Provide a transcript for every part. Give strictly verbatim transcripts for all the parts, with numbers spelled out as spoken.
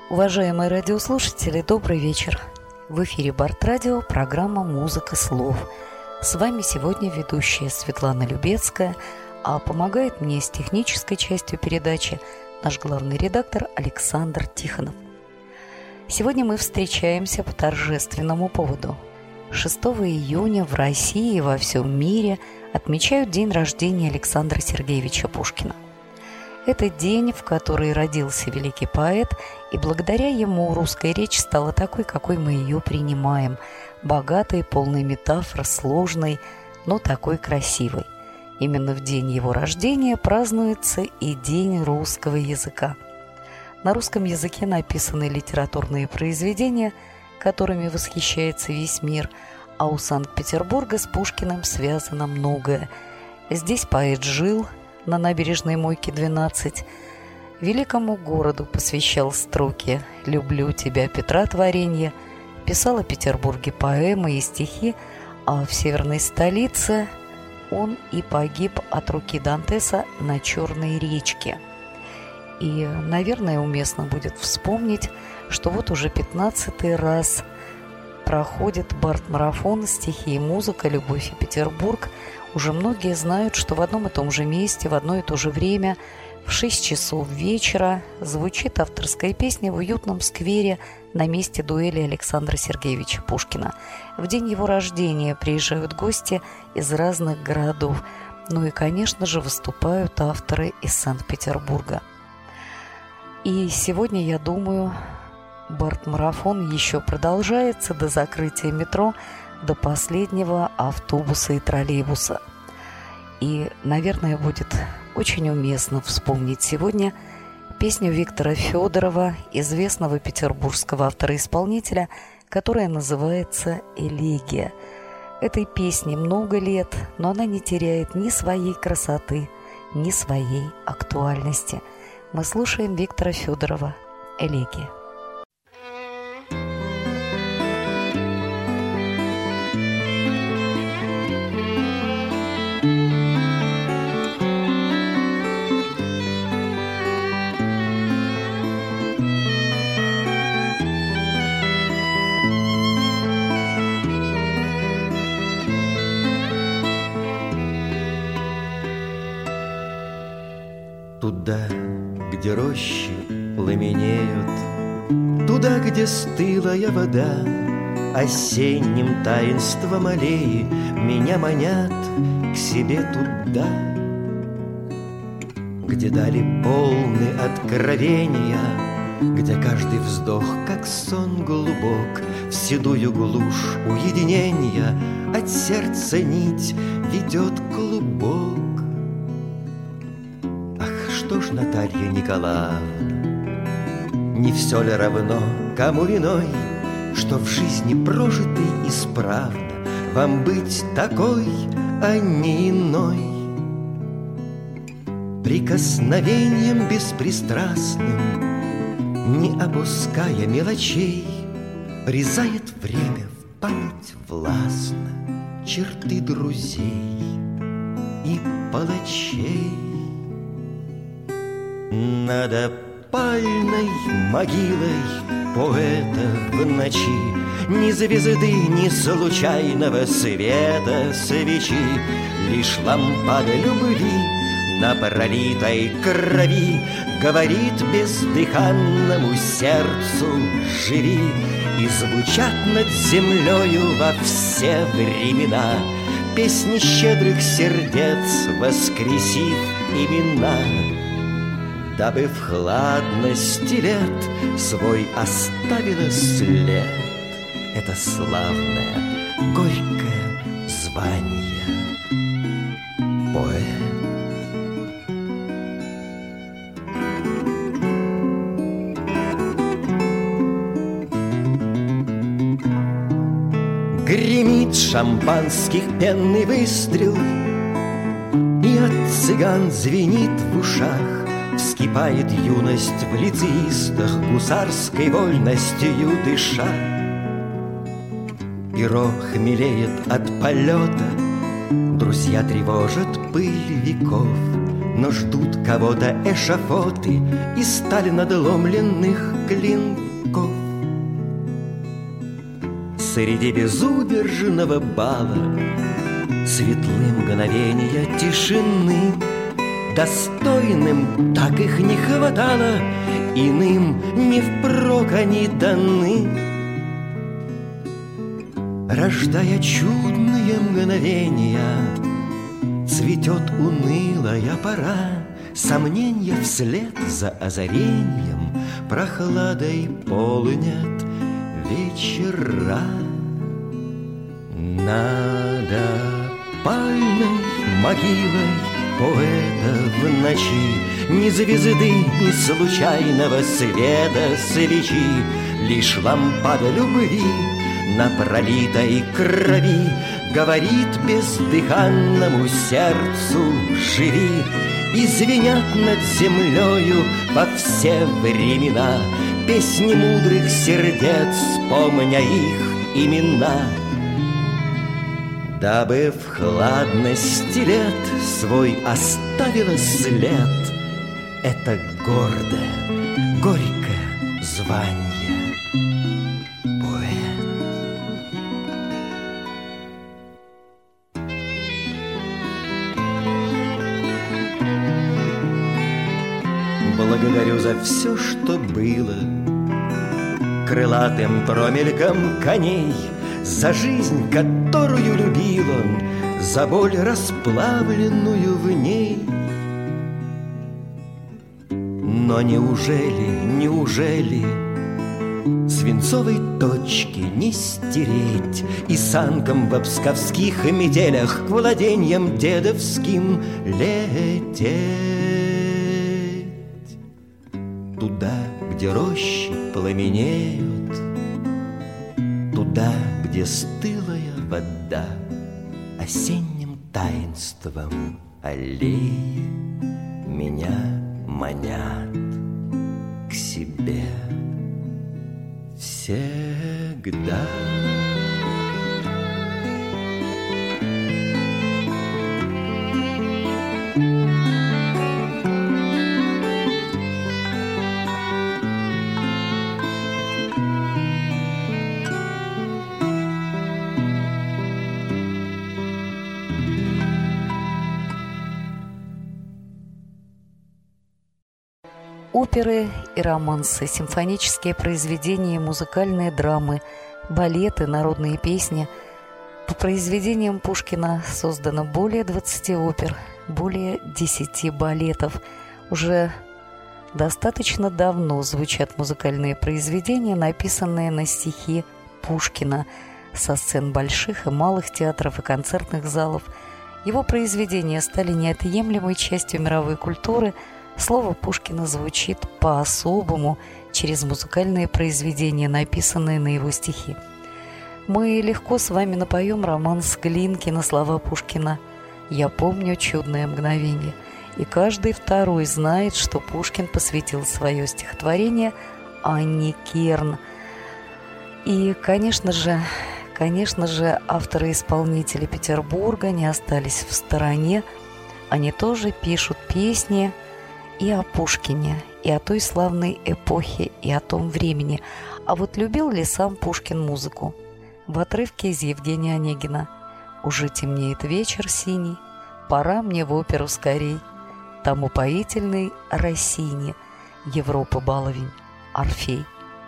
Уважаемые радиослушатели, добрый вечер. В эфире Барт-радио, программа «Музыка слов». С вами сегодня ведущая Светлана Любецкая, а помогает мне с технической частью передачи наш главный редактор Александр Тихонов. Сегодня мы встречаемся по торжественному поводу. шестого июня в России и во всем мире отмечают день рождения Александра Сергеевича Пушкина. Это день, в который родился великий поэт, и благодаря ему русская речь стала такой, какой мы ее принимаем, богатой, полной метафор, сложной, но такой красивой. Именно в день его рождения празднуется и День русского языка. На русском языке написаны литературные произведения, которыми восхищается весь мир, а у Санкт-Петербурга с Пушкиным связано многое. Здесь поэт жил, на набережной Мойки двенадцать, великому городу посвящал строки «Люблю тебя, Петра творенье», писал о Петербурге поэмы и стихи, а в северной столице он и погиб от руки Дантеса на Черной речке. И, наверное, уместно будет вспомнить, что вот уже пятнадцатый раз проходит Барт-марафон «Стихи и музыка. Любовь и Петербург». Уже многие знают, что в одном и том же месте, в одно и то же время, в шесть часов вечера звучит авторская песня в уютном сквере на месте дуэли Александра Сергеевича Пушкина. В день его рождения приезжают гости из разных городов. Ну и, конечно же, выступают авторы из Санкт-Петербурга. И сегодня, я думаю, Барт-марафон еще продолжается до закрытия метро, до последнего автобуса и троллейбуса. И, наверное, будет очень уместно вспомнить сегодня песню Виктора Федорова, известного петербургского автора-исполнителя, которая называется «Элегия». Этой песне много лет, но она не теряет ни своей красоты, ни своей актуальности. Мы слушаем Виктора Федорова «Элегия». Туда, где рощи пламенеют, туда, где стылая вода, осенним таинством аллеи меня манят к себе туда, где дали полны откровения, где каждый вздох, как сон глубок, в седую глушь уединения от сердца нить ведет клубок. Что ж, Наталья Николаевна, не все ли равно, кому виной, что в жизни прожитой исправно вам быть такой, а не иной? Прикосновением беспристрастным, не опуская мелочей, врезает время в память властно черты друзей и палачей. Над опальной могилой поэта в ночи ни звезды, ни случайного света свечи, лишь лампада любви на пролитой крови говорит бездыханному сердцу «Живи!» и звучат над землею во все времена песни щедрых сердец, воскресив имена, дабы в хладности лет свой оставила след это славное, горькое звание поэт. Гремит шампанских пенный выстрел, и от цыган звенит в ушах. Вскипает юность в лицеистах, гусарской вольностью дыша. Перо хмелеет от полета, друзья тревожат пыль веков, но ждут кого-то эшафоты и стали надломленных клинков. Среди безудержного бала светлы мгновения тишины, достойным так их не хватало, иным не впрок они даны. Рождая чудные мгновения, цветет унылая пора, сомненья вслед за озарением прохладой полнят вечера. Над опальной могилой поэта в ночи ни звезды, ни случайного света свечи, лишь лампада любви на пролитой крови говорит бездыханному сердцу: живи. И звенят над землею во все времена песни мудрых сердец, помня их имена. Дабы в хладности лет свой оставила след это гордое, горькое звание поэт. Благодарю за все, что было, крылатым промельком коней, за жизнь, которую любил он, за боль, расплавленную в ней. Но неужели, неужели свинцовой точки не стереть и санком в псковских метелях к владеньям дедовским лететь? Туда, где рощи пламенеют, туда, где стылая вода осенним таинством аллеи меня манят к себе всегда. Оперы и романсы, симфонические произведения и музыкальные драмы, балеты, народные песни. По произведениям Пушкина создано более двадцати опер, более десяти балетов. Уже достаточно давно звучат музыкальные произведения, написанные на стихи Пушкина, со сцен больших и малых театров и концертных залов. Его произведения стали неотъемлемой частью мировой культуры. Слово Пушкина звучит по-особому через музыкальные произведения, написанные на его стихи. Мы легко с вами напоем романс Глинки на слова Пушкина «Я помню чудное мгновение». И каждый второй знает, что Пушкин посвятил свое стихотворение Анне Керн. И, конечно же, конечно же, авторы-исполнители Петербурга не остались в стороне. Они тоже пишут песни и о Пушкине, и о той славной эпохе, и о том времени. А вот любил ли сам Пушкин музыку? В отрывке из Евгения Онегина: «Уже темнеет вечер синий, пора мне в оперу скорей, там упоительный Россини, Европы баловень, Орфей».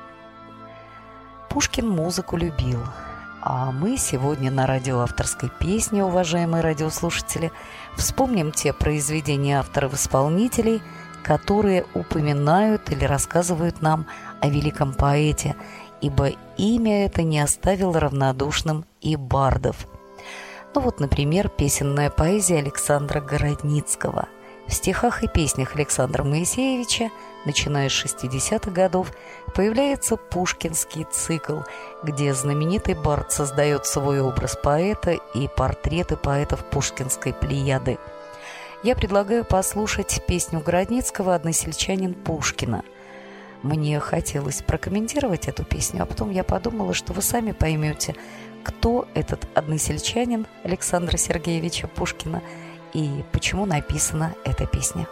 Пушкин музыку любил. А мы сегодня на радио авторской песни, уважаемые радиослушатели, вспомним те произведения авторов-исполнителей, которые упоминают или рассказывают нам о великом поэте, ибо имя это не оставило равнодушным и бардов. Ну вот, например, песенная поэзия Александра Городницкого. В стихах и песнях Александра Моисеевича, начиная с шестидесятых годов, появляется пушкинский цикл, где знаменитый бард создает свой образ поэта и портреты поэтов пушкинской плеяды. Я предлагаю послушать песню Городницкого «Односельчанин Пушкина». Мне хотелось прокомментировать эту песню, а потом я подумала, что вы сами поймете, кто этот односельчанин Александра Сергеевича Пушкина и почему написана эта песня.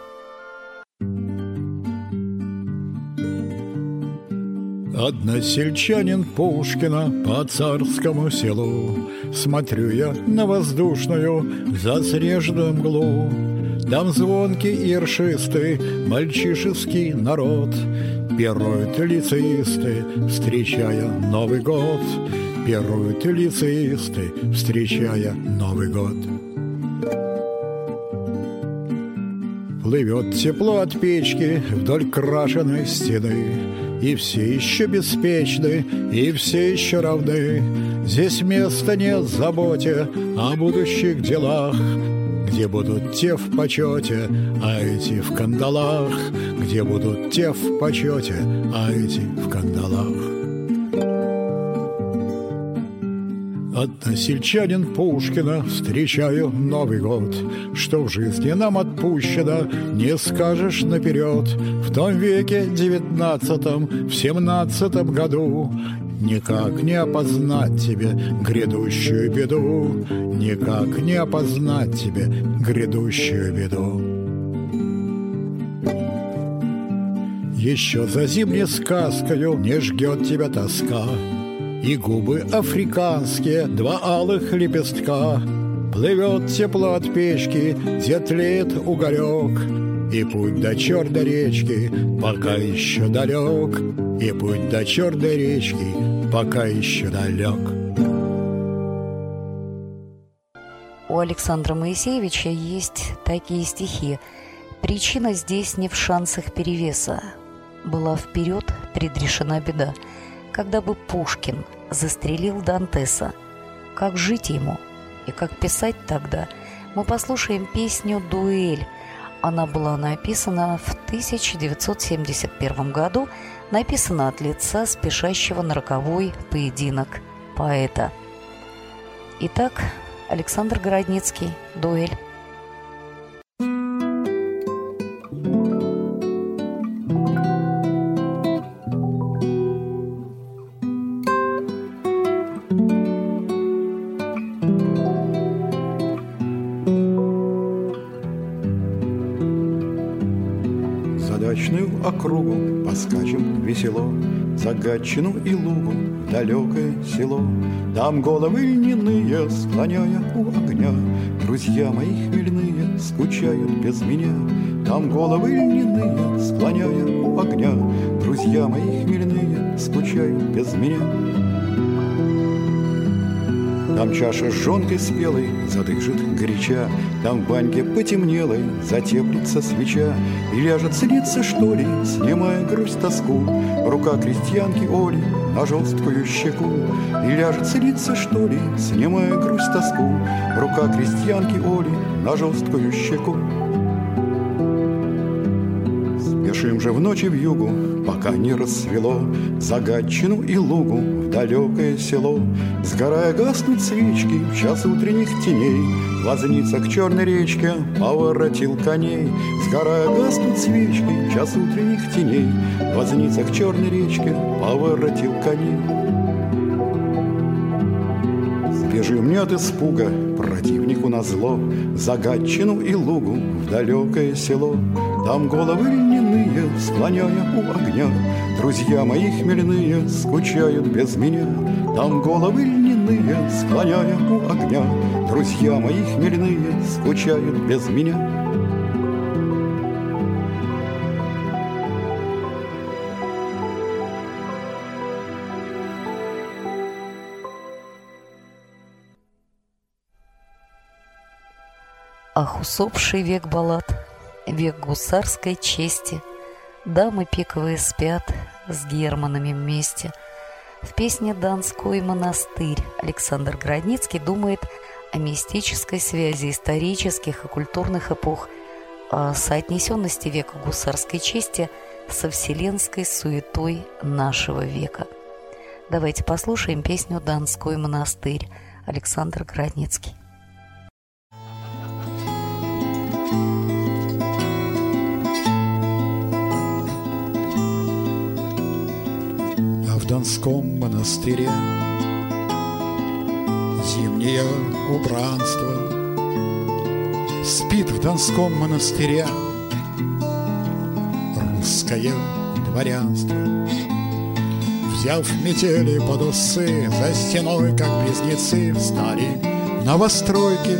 Односельчанин Пушкина по царскому селу, смотрю я на воздушную заснеженную мглу. Там звонкий и ершистый мальчишеский народ, пируют лицеисты, встречая Новый год. Пируют лицеисты, встречая Новый год. Плывет тепло от печки вдоль крашеной стены, и все еще беспечны, и все еще равны. Здесь места нет заботе о будущих делах, где будут те в почете, а эти в кандалах. Где будут те в почете, а эти в кандалах. Односельчанин Пушкина, встречаю Новый год. Что в жизни нам отпущено, не скажешь наперед. В том веке девятнадцатом, в семнадцатом году никак не опознать тебе грядущую беду, никак не опознать тебе грядущую беду. Еще за зимней сказкою не жгет тебя тоска, и губы африканские, два алых лепестка. Плывет тепло от печки, где тлеет уголек, и путь до черной речки пока еще далек, и путь до черной речки пока еще далек. У Александра Моисеевича есть такие стихи. «Причина здесь не в шансах перевеса. Была вперед предрешена беда. Когда бы Пушкин застрелил Дантеса, как жить ему и как писать тогда?» Мы послушаем песню «Дуэль». Она была написана в тысяча девятьсот семьдесят первом году, написана от лица спешащего на роковой поединок поэта. Итак, Александр Городницкий, «Дуэль». Округу поскачем весело, за Гатчину и Лугу в далекое село. Там головы льняные, склоняя у огня, друзья мои хмельные скучают без меня. Там головы льняные, склоняя у огня, друзья мои хмельные скучают без меня. Там чаша с жонкой спелой задышит горяча, там в баньке потемнелой затеплится свеча, и ляжет слиться, что ли, снимая грусть тоску, рука крестьянки Оли на жесткую щеку. И ляжет слиться, что ли, снимая грусть тоску, рука крестьянки Оли на жесткую щеку. Спешим же в ночи в югу, пока не рассвело, за Гатчину и Лугу в далекое село. Сгорая гаснут свечки в час утренних теней, возница к черной речке поворотил коней. Сгорая гаснут свечки в час утренних теней, возница к черной речке поворотил коней. Бежим не от испуга, противнику назло, за Гатчину и Лугу в далекое село. Там головы льняные, склоняя у огня, друзья мои хмельные скучают без меня. Там головы льняные, склоняя у огня, друзья мои хмельные скучают без меня. Ах, усопший век баллад, век гусарской чести, дамы пиковые спят с германами вместе. В песне «Донской монастырь» Александр Городницкий думает о мистической связи исторических и культурных эпох, о соотнесенности века гусарской чести со вселенской суетой нашего века. Давайте послушаем песню «Донской монастырь» Александр Городницкий. В Донском монастыре зимнее убранство, Спит в Донском монастыре русское дворянство. Взяв метели под усы, за стеной, как близнецы, встали новостройки.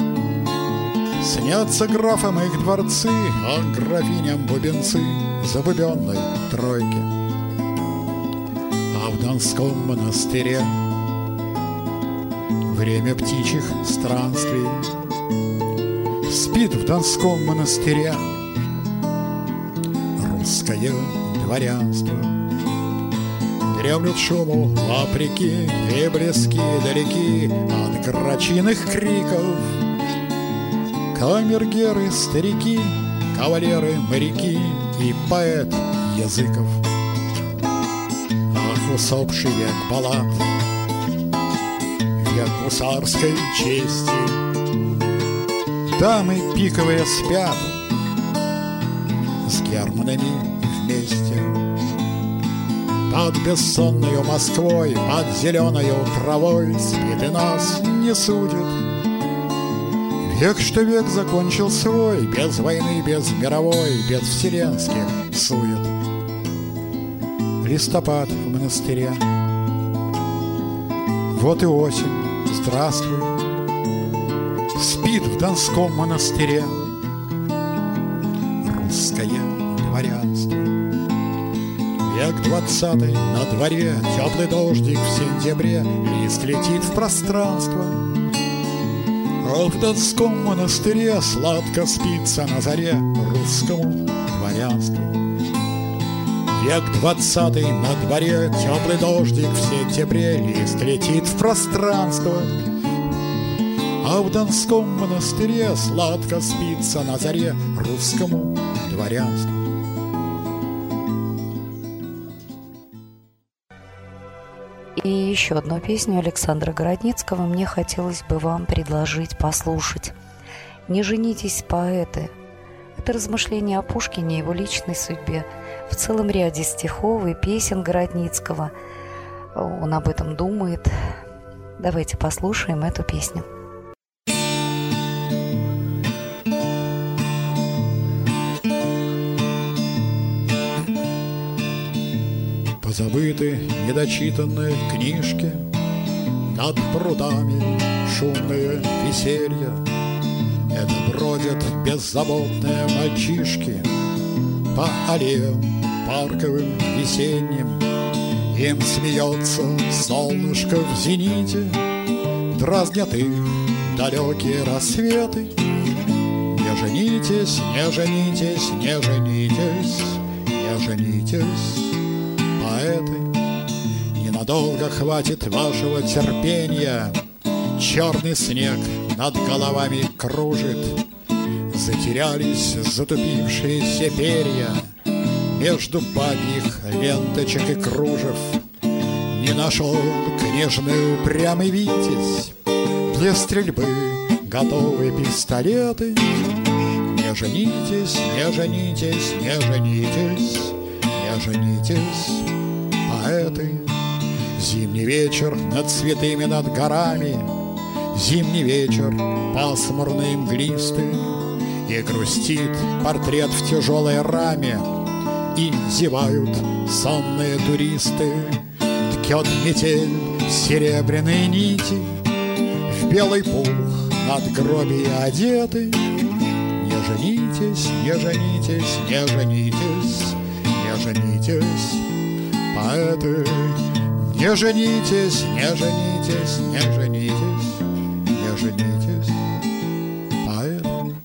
Снятся графам их дворцы, а графиням бубенцы забубенной тройки. А в Донском монастыре время птичьих странствий. Спит в Донском монастыре русское дворянство. Дремлют шуму вопреки, и близки далеки от грачиных криков камергеры, старики, кавалеры, моряки и поэт Языков. Ах, усопший век баллад, век гусарской чести. Дамы пиковые спят с германами вместе. Под бессонною Москвой, под зеленою травой спит и нас не судит. Век, что век закончил свой, без войны, без мировой, без вселенских сует. Листопад в монастыре. Вот и осень, здравствуй. Спит в Донском монастыре русское дворянство. Век двадцатый на дворе, теплый дождик в сентябре, лист летит в пространство. А в Донском монастыре сладко спится на заре русскому дворянству. Век двадцатый на дворе, теплый дождик в сентябре, лист летит в пространство. А в Донском монастыре сладко спится на заре русскому дворянству. И еще одну песню Александра Городницкого мне хотелось бы вам предложить послушать. «Не женитесь, поэты». Это размышление о Пушкине и его личной судьбе в целом ряде стихов и песен Городницкого. Он об этом думает. Давайте послушаем эту песню. Позабыты недочитанные книжки, над прудами шумные веселья. Это бродят беззаботные мальчишки по аллеям парковым весенним. Им смеется солнышко в зените, дразнят их далекие рассветы. Не женитесь, не женитесь, не женитесь, не женитесь, поэты. Ненадолго хватит вашего терпения. Черный снег над головами кружит. Затерялись затупившиеся перья между бабьих ленточек и кружев. Не нашел княжны упрямый витязь для стрельбы готовые пистолеты. Не женитесь, не женитесь, не женитесь, не женитесь, поэты. Зимний вечер над цветами, над горами, зимний вечер пасмурный, мглистый, и грустит портрет в тяжелой раме, и зевают сонные туристы. Ткет метель серебряные нити, в белый пух надгробия одеты. Не женитесь, не женитесь, не женитесь, не женитесь, поэты. Не женитесь, не женитесь, не женитесь, не женитесь, поэты.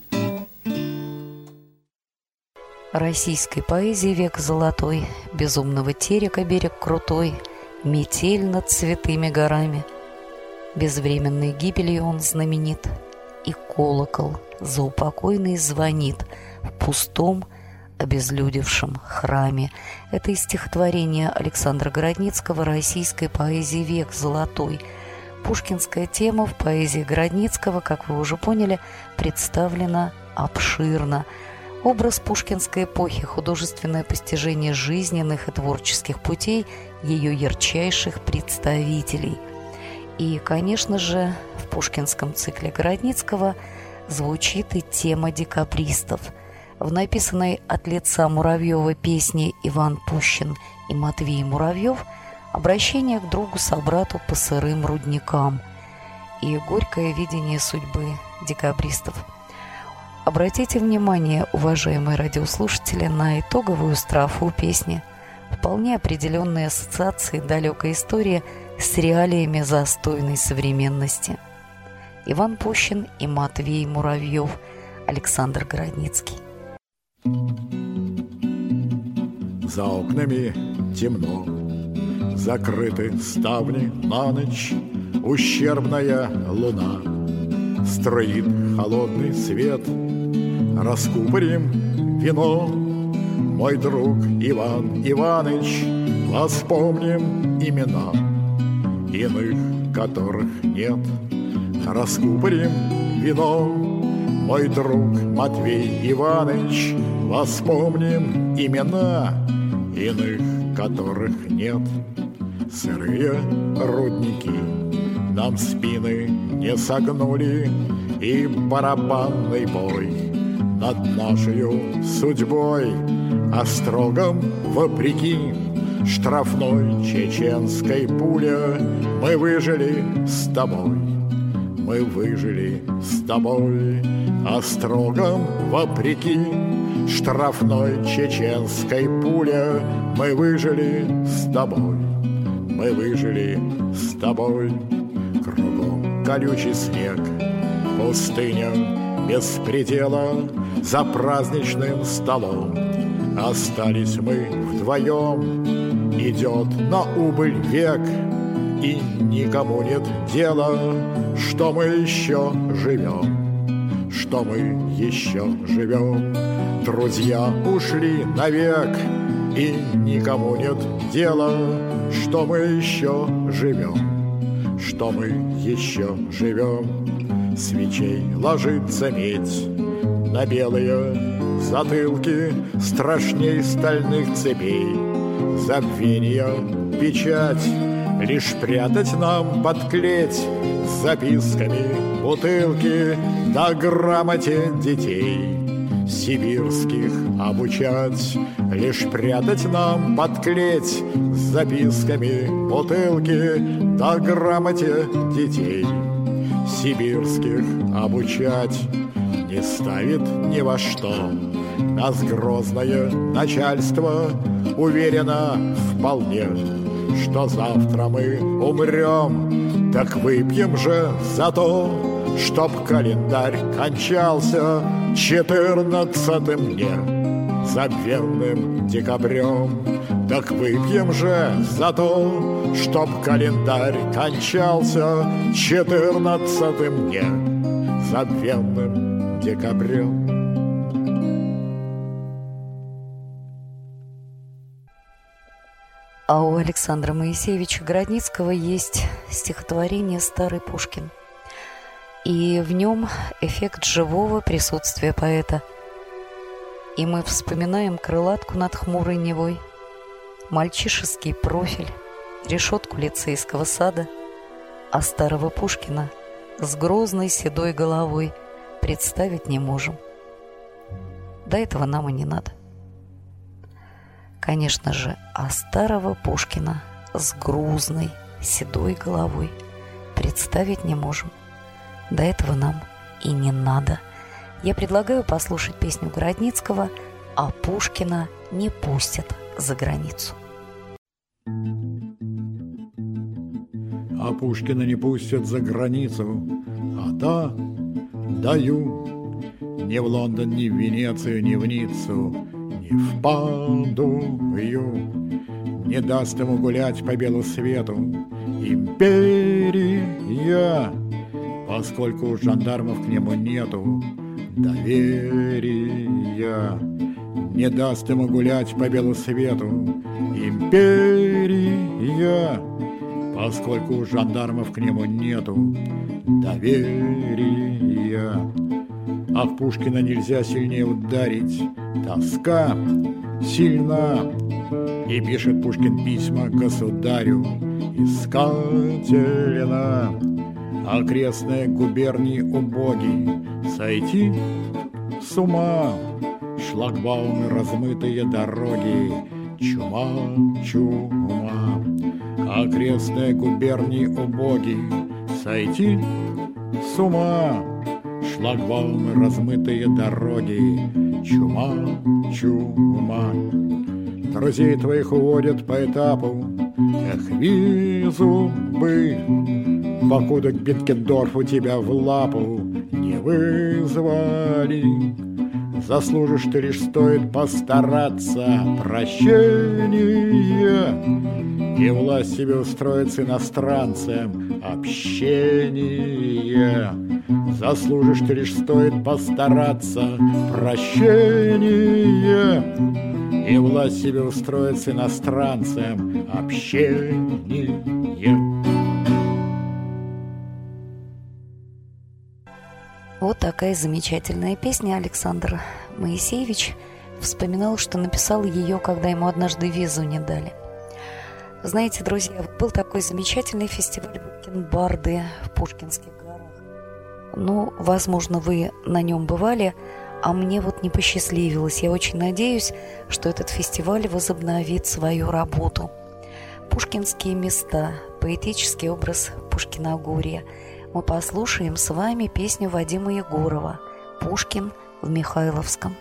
Российской поэзии век золотой, безумного терека берег крутой, метель над святыми горами. Безвременной гибелью он знаменит, и колокол заупокойный звонит в пустом, обезлюдевшем храме. Это из стихотворения Александра Городницкого «Российской поэзии век золотой». Пушкинская тема в поэзии Городницкого, как вы уже поняли, представлена обширно. Образ пушкинской эпохи, художественное постижение жизненных и творческих путей ее ярчайших представителей. И, конечно же, в пушкинском цикле Городницкого звучит и тема декабристов. В написанной от лица Муравьева песне «Иван Пущин» и Матвей Муравьев обращение к другу-собрату по сырым рудникам и горькое видение судьбы декабристов. Обратите внимание, уважаемые радиослушатели, на итоговую строфу песни. Вполне определенные ассоциации далекой истории с реалиями застойной современности. Иван Пущин и Матвей Муравьев. Александр Городницкий. За окнами темно, закрыты ставни на ночь, ущербная луна строит холодный свет. Раскупорим вино, мой друг Иван Иваныч, воспомним имена, иных которых нет. Раскупорим вино, мой друг Матвей Иваныч, воспомним имена, иных которых нет. Сырые рудники нам спины не согнули, и барабанный бой над нашей судьбой острогом вопреки штрафной чеченской пуле мы выжили с тобой, мы выжили с тобой острогом вопреки штрафной чеченской пуле мы выжили с тобой, мы выжили с тобой. Кругом колючий снег, пустыня без предела, за праздничным столом остались мы вдвоем. Идет на убыль век, и никому нет дела, что мы еще живем, что мы еще живем. Друзья ушли навек, и никому нет дела, что мы еще живем, что мы еще живем. Свечей ложится медь на белые затылки, страшней стальных цепей забвения печать. Лишь прятать нам под клеть с записками бутылки, да грамоте детей сибирских обучать. Лишь прятать нам под клеть с записками бутылки, да грамоте детей сибирских обучать. Не ставит ни во что нас грозное начальство, уверено вполне, что завтра мы умрем. Так выпьем же за то, чтоб календарь кончался четырнадцатым днем, забвенным декабрем. Так выпьем же за то, чтоб календарь кончался четырнадцатым днем, забвенным декабрем. А у Александра Моисеевича Городницкого есть стихотворение «Старый Пушкин». И в нем эффект живого присутствия поэта. И мы вспоминаем крылатку над хмурой Невой, мальчишеский профиль, решетку лицейского сада, а старого Пушкина с грозной седой головой представить не можем. До этого нам и не надо. Конечно же, а старого Пушкина с грузной седой головой представить не можем. До этого нам и не надо. Я предлагаю послушать песню Городницкого «А Пушкина не пустят за границу». А Пушкина не пустят за границу, а да, даю. Ни в Лондон, ни в Венецию, ни в Ниццу, ни в Падую. Не даст ему гулять по белу свету империя, поскольку у жандармов к нему нету доверия. Не даст ему гулять по белу свету империя, поскольку у жандармов к нему нету доверия. А в Пушкина нельзя сильнее ударить, тоска сильна. И пишет Пушкин письма государю искателина. Окрестные губернии убогие, сойти с ума. Шлагбаумы, размытые дороги, чума, чума. Окрестные губернии убоги, сойти с ума. Шлагбаумы, размытые дороги, чума, чума. Друзей твоих уводят по этапу, эх, визу бы, покуда к Бенкендорфу тебя в лапу не вызвали. Заслужишь ты лишь, стоит постараться, прощение, и власть себе устроит с иностранцем общение. Заслужишь ты лишь, стоит постараться, прощение, и власть себе устроит с иностранцем общение. Вот такая замечательная песня. Александр Моисеевич вспоминал, что написал ее, когда ему однажды визу не дали. Знаете, друзья, был такой замечательный фестиваль Бакенбарды в Пушкинских горах. Ну, возможно, вы на нем бывали, а мне вот не посчастливилось. Я очень надеюсь, что этот фестиваль возобновит свою работу. Пушкинские места, поэтический образ Пушкиногорья. Мы послушаем с вами песню Вадима Егорова «Пушкин в Михайловском».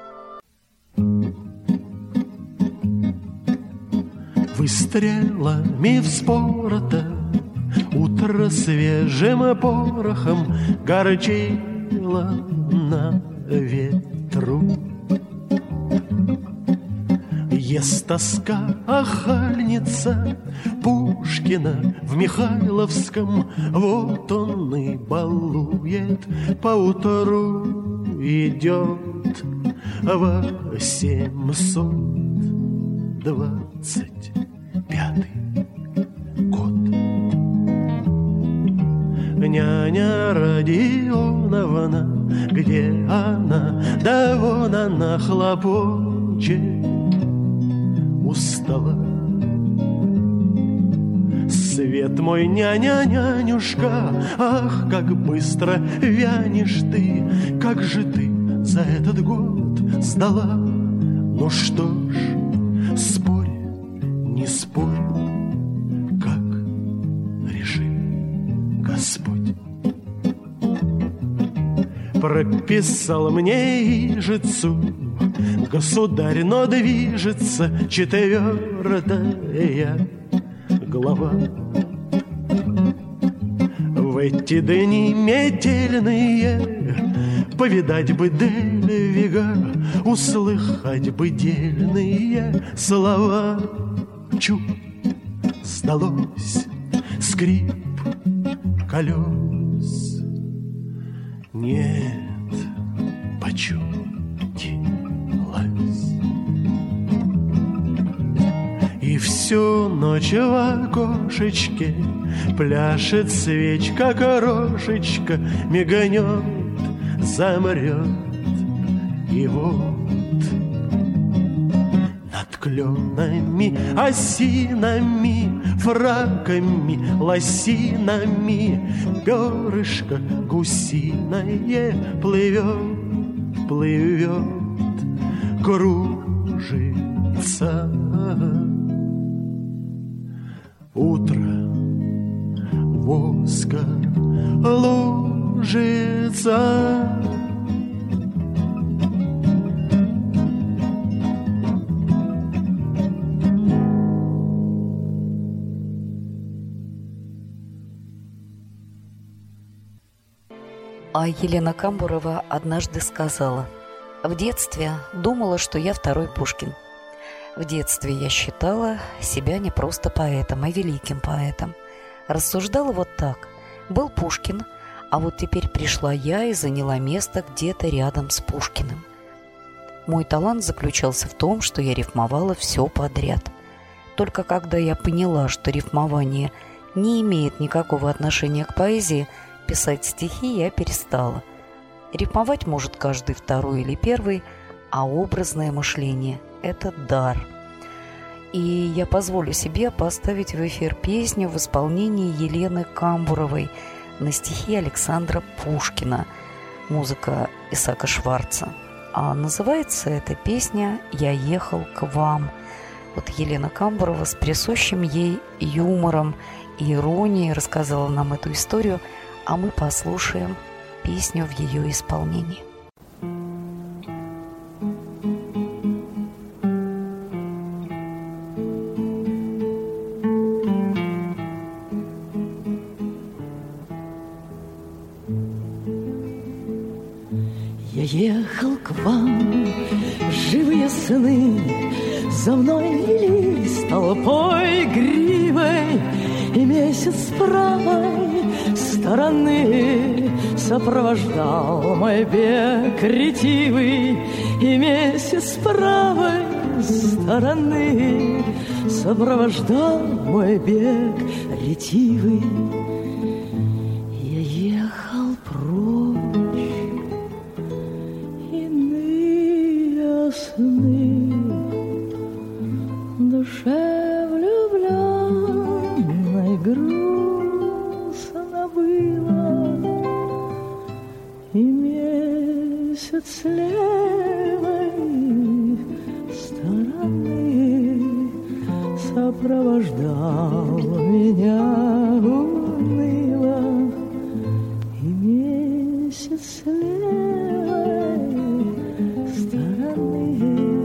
Выстрелами вспорото, утро свежим порохом горчило на ветру. Ест тоска охальница Пушкина в Михайловском, вот он и балует, поутру идет восемьсот двадцать пятый год. Няня Родионовна, где она? Да вон она хлопочет у стола. Свет мой, няня-нянюшка, ах, как быстро вянешь ты, как же ты за этот год сдала. Ну что ж, спорь, не спорь, как решит Господь. Прописал мне ижицу государь, но движется четвертая глава. В эти дни метельные повидать бы Дельвига, услыхать бы дельные слова. Чу, сдалось скрип колес. Нет, почудилось. И всю ночь в окошечке пляшет свечка, корошечка мигнет, замрет. И вот над кленами, осинами, фраками, лосинами перышко гусиное плывет, плывет, кружится. Утро воска ложится. А Елена Камбурова однажды сказала: «В детстве думала, что я второй Пушкин. В детстве я считала себя не просто поэтом, а великим поэтом. Рассуждала вот так: был Пушкин, а вот теперь пришла я и заняла место где-то рядом с Пушкиным. Мой талант заключался в том, что я рифмовала все подряд. Только когда я поняла, что рифмование не имеет никакого отношения к поэзии, писать стихи я перестала. Рифмовать может каждый второй или первый, а образное мышление – это дар». И я позволю себе поставить в эфир песню в исполнении Елены Камбуровой на стихи Александра Пушкина. музыка Исаака Шварца. А называется эта песня «Я ехал к вам». Вот Елена Камбурова с присущим ей юмором и иронией рассказала нам эту историю, а мы послушаем песню в ее исполнении. Я ехал к вам, живые сны за мной велись толпой гривой, и месяц с правой стороны сопровождал мой бег ретивый, и месяц с правой стороны сопровождал мой бег ретивый. Я ехал прочь, иные сны душе влюбленной грустно было, и месяц левой стороны сопровождал меня уныло, и месяц левой стороны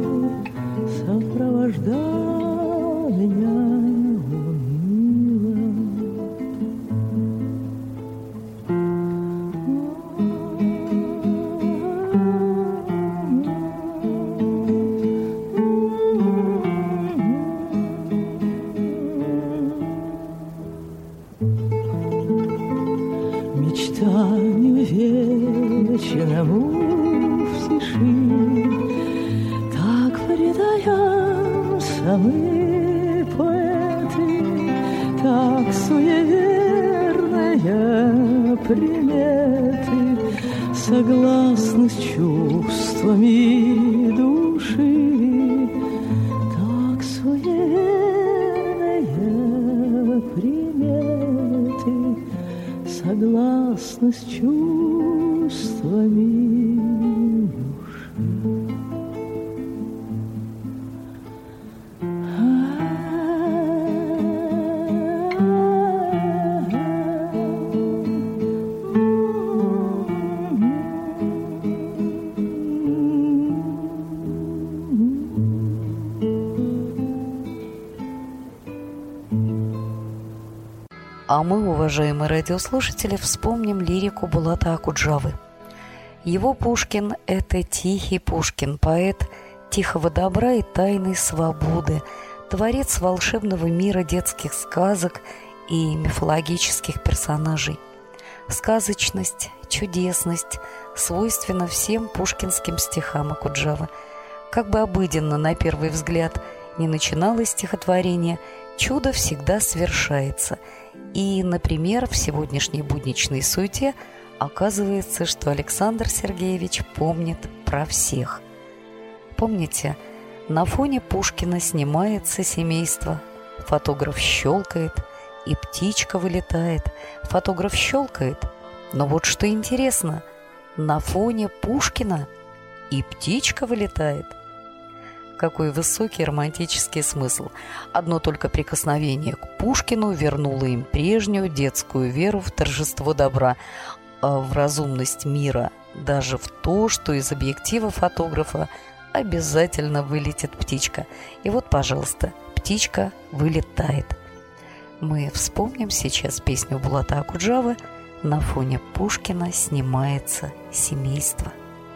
сопровождал меня уныло. Мечтанию вечному в тиши так предаемся мы, поэты, так суеверные приметы согласны с чувствами души, так суеверные приметы согласны с чувствами души. А мы, уважаемые радиослушатели, вспомним лирику Булата Акуджавы. Его Пушкин – это тихий Пушкин, поэт тихого добра и тайной свободы, творец волшебного мира детских сказок и мифологических персонажей. Сказочность, чудесность свойственна всем пушкинским стихам Акуджавы. Как бы обыденно на первый взгляд не начиналось стихотворение, чудо всегда свершается. И, например, в сегодняшней будничной суете оказывается, что Александр Сергеевич помнит про всех. Помните, на фоне Пушкина снимается семейство, фотограф щелкает, и птичка вылетает, фотограф щелкает. Но вот что интересно, на фоне Пушкина и птичка вылетает. Какой высокий романтический смысл. Одно только прикосновение к Пушкину вернуло им прежнюю детскую веру в торжество добра, в разумность мира, даже в то, что из объектива фотографа обязательно вылетит птичка. И вот, пожалуйста, птичка вылетает. Мы вспомним сейчас песню Булата Акуджавы «На фоне Пушкина снимается семейство».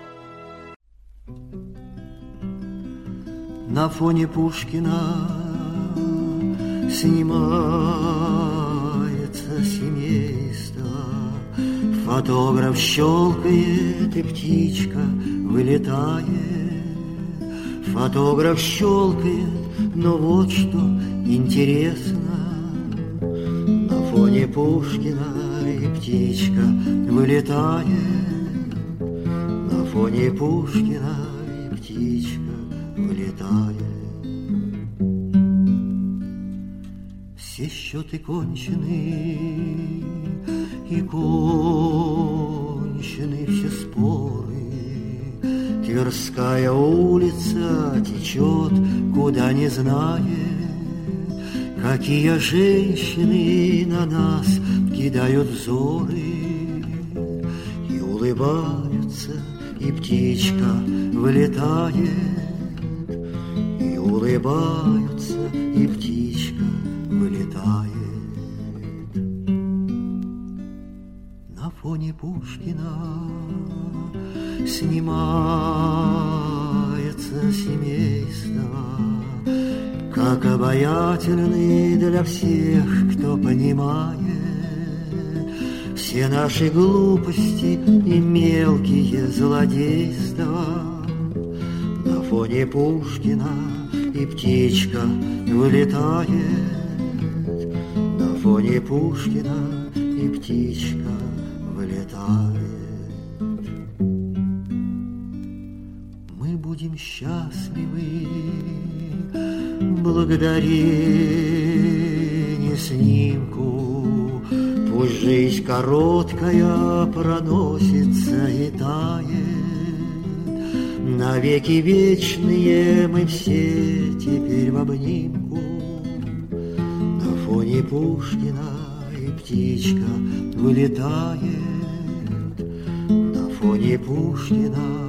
На фоне Пушкина снимается семейство, фотограф щелкает, и птичка вылетает. Фотограф щелкает, но вот что интересно, на фоне Пушкина и птичка вылетает. На фоне Пушкина и птичка вылетает. Все счеты кончены, и кончится окончены все споры. Тверская улица течет, куда не знает. Какие женщины на нас кидают взоры. И улыбаются, и птичка вылетает. И улыбаются, и птичка вылетает. На фоне Пушкина снимается семейство, как обаятельный для всех, кто понимает все наши глупости и мелкие злодейства. На фоне Пушкина и птичка вылетает. На фоне Пушкина и птичка вылетает. Мы будем счастливы благодарение снимку. Пусть жизнь короткая проносится и тает. Навеки вечные мы все теперь в обнимку. На фоне Пушкина и птичка вылетает. На фоне Пушкина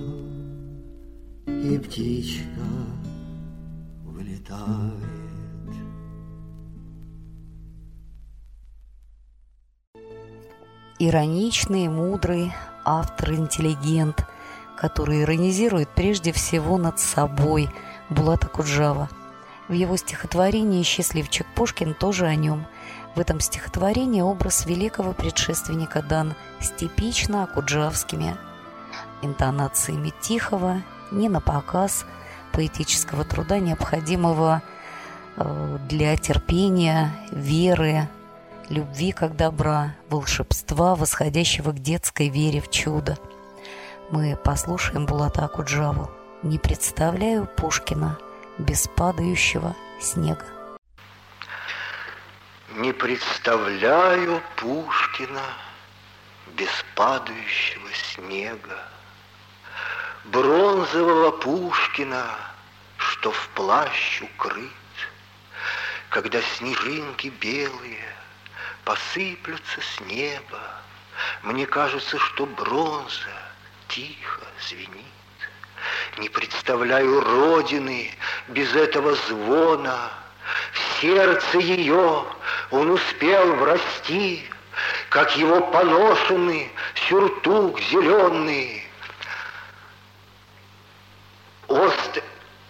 и птичка вылетает. Ироничный, мудрый автор-интеллигент, который иронизирует прежде всего над собой, Булат Акуджава. В его стихотворении «Счастливчик Пушкин» тоже о нем. В этом стихотворении образ великого предшественника дан с типично акуджавскими интонациями тихого, не на показ, поэтического труда, необходимого для терпения, веры, любви как добра, волшебства, восходящего к детской вере в чудо. Мы послушаем Булата Акуджаву. Не представляю Пушкина без падающего снега. Не представляю Пушкина без падающего снега, бронзового Пушкина, что в плащ укрыт, когда снежинки белые посыплются с неба. Мне кажется, что бронза тихо звенит. Не представляю родины без этого звона. В сердце ее он успел врасти, как его поношенный сюртук зеленый. Ост...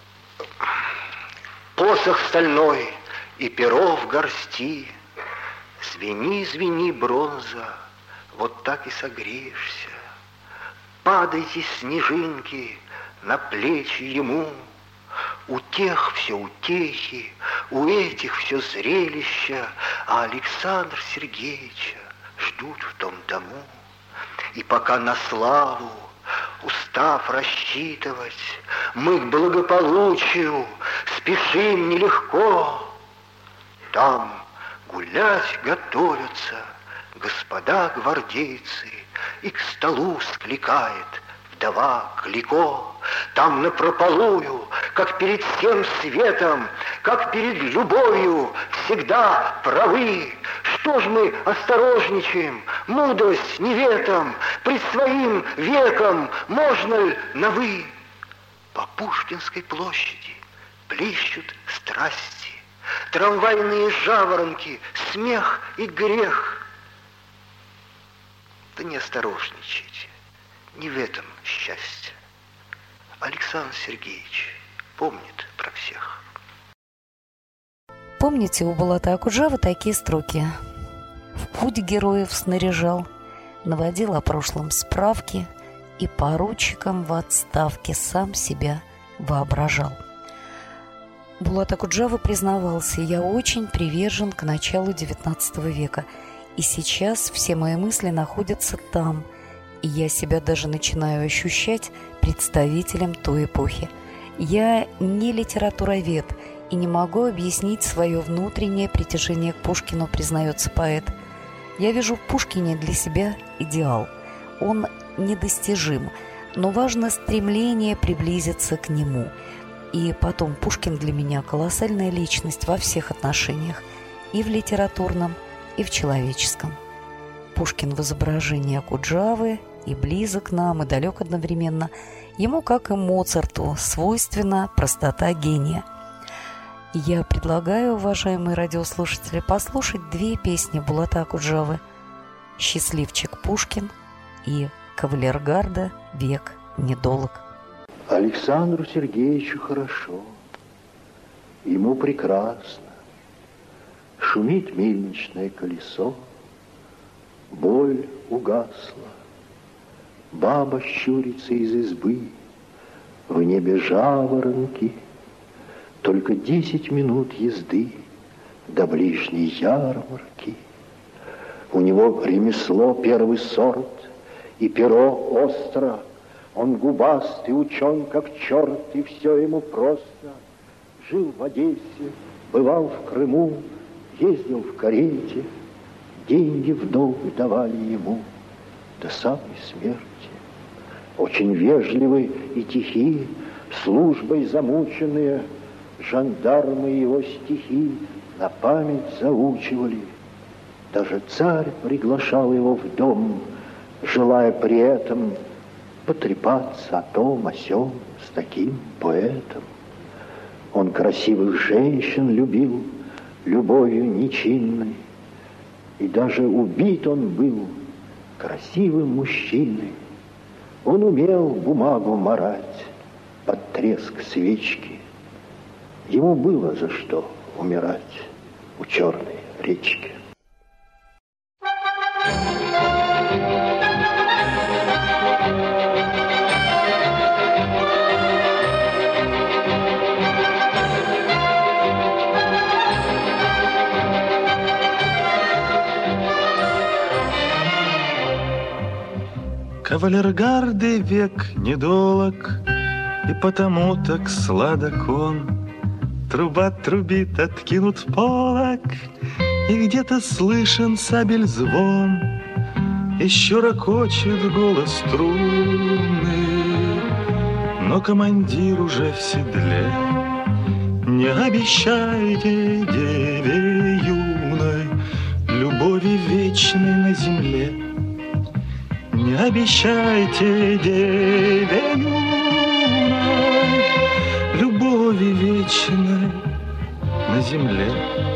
Посох стальной и перо в горсти. Звени, звени, бронза, вот так и согреешься. Падайте, снежинки, на плечи ему. У тех все утехи, у этих все зрелища, а Александра Сергеевича ждут в том дому. И пока на славу, устав рассчитывать, мы к благополучию спешим нелегко, там гулять готовятся господа гвардейцы, и к столу скликает вдова Клико. Там напропалую, как перед всем светом, как перед любовью, всегда правы. Что ж мы осторожничаем, мудрость неветом, пред своим веком можно ли на «вы»? По Пушкинской площади плещут страсти, трамвайные жаворонки, смех и грех. Да не осторожничайте, не в этом счастье. Александр Сергеевич помнит про всех. Помните, у Булата Акуджавы такие строки: «В путь героев снаряжал, наводил о прошлом справки и поручиком в отставке сам себя воображал». Булат Акуджава признавался: «Я очень привержен к началу девятнадцатого века, и сейчас все мои мысли находятся там, и я себя даже начинаю ощущать представителем той эпохи. Я не литературовед и не могу объяснить свое внутреннее притяжение к Пушкину», признается поэт. «Я вижу в Пушкине для себя идеал. он недостижим, но важно стремление приблизиться к нему. И потом, Пушкин для меня колоссальная личность во всех отношениях, и в литературном, и в человеческом. Пушкин в изображении Окуджавы и близок нам, и далек одновременно. Ему, как и Моцарту, свойственна простота гения. Я предлагаю, уважаемые радиослушатели, послушать две песни Булата Окуджавы: «Счастливчик Пушкин» и «Кавалергарда. Век недолог». Александру Сергеевичу хорошо, ему прекрасно. Шумит мельничное колесо, боль угасла. Баба щурится из избы, в небе жаворонки. Только десять минут езды до ближней ярмарки. У него ремесло первый сорт, и перо остро. Он губастый, учен как черт, и все ему просто. Жил в Одессе, бывал в Крыму, ездил в карете. Деньги в долг давали ему до самой смерти. Очень вежливы и тихи, службой замученные, жандармы его стихи на память заучивали. Даже царь приглашал его в дом, желая при этом потрепаться о том, о сём с таким поэтом. Он красивых женщин любил любовью нечинной, и даже убит он был красивым мужчиной. Он умел бумагу марать под треск свечки. Ему было за что умирать у черной речки. Кавалергарды век недолог, и потому так сладок он. Труба трубит, откинут полог, и где-то слышен сабель звон. Еще ракочет голос трунный, но командир уже в седле. Не обещайте деве юной любови вечной на земле. Не обещайте деве юной любови вечной на земле.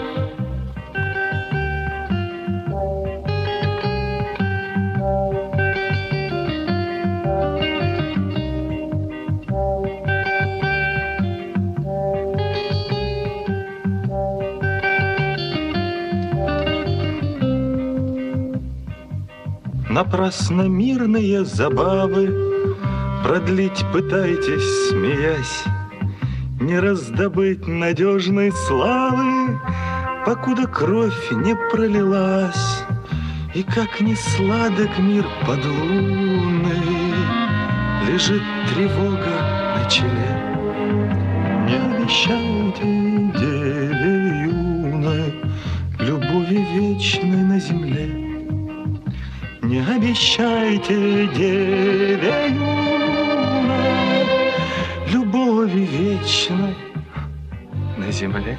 Напрасно мирные забавы продлить пытаетесь, смеясь, не раздобыть надежной славы, покуда кровь не пролилась. И как не сладок мир подлунный, лежит тревога на челе. Не обещайте деве юной любови вечной на земле. Не обещайте деве юной любови вечной на земле.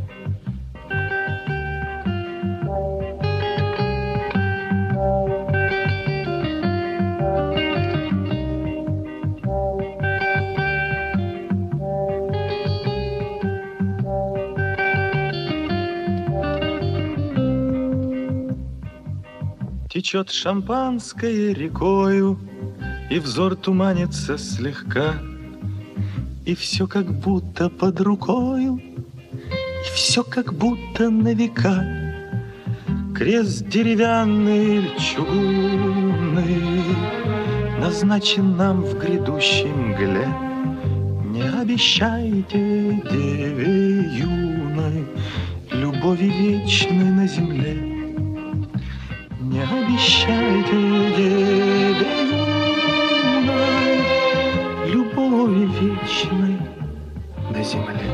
Течет шампанское рекою, и взор туманится слегка, и все как будто под рукою, и все как будто на века. Крест деревянный или чугунный назначен нам в грядущей мгле. Не обещайте деве юной любови вечной на земле. Не обещайте деве юной любови вечной на земле.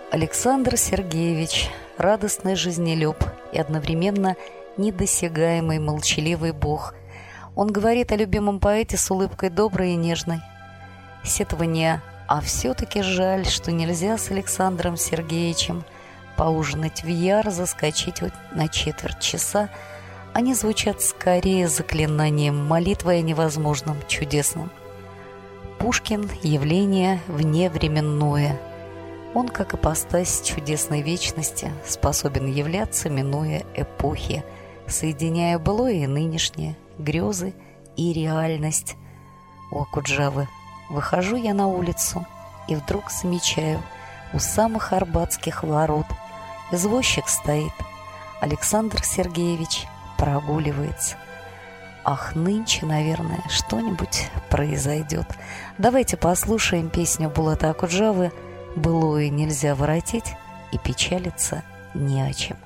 Александр Сергеевич – радостный жизнелюб и одновременно недосягаемый молчаливый бог. Он говорит о любимом поэте с улыбкой доброй и нежной. Сетование «а все-таки жаль, что нельзя с Александром Сергеевичем поужинать в Яр, заскочить вот на четверть часа», они звучат скорее заклинанием, молитвой о невозможном, чудесном. Пушкин – явление вневременное. Он, как ипостась чудесной вечности, способен являться, минуя эпохи, соединяя былое и нынешнее, грезы и реальность. У Акуджавы выхожу я на улицу и вдруг замечаю, у самых Арбатских ворот извозчик стоит, Александр Сергеевич прогуливается. Ах, нынче, наверное, что-нибудь произойдет. Давайте послушаем песню Булата Акуджавы «Былое нельзя воротить, и печалиться не о чем».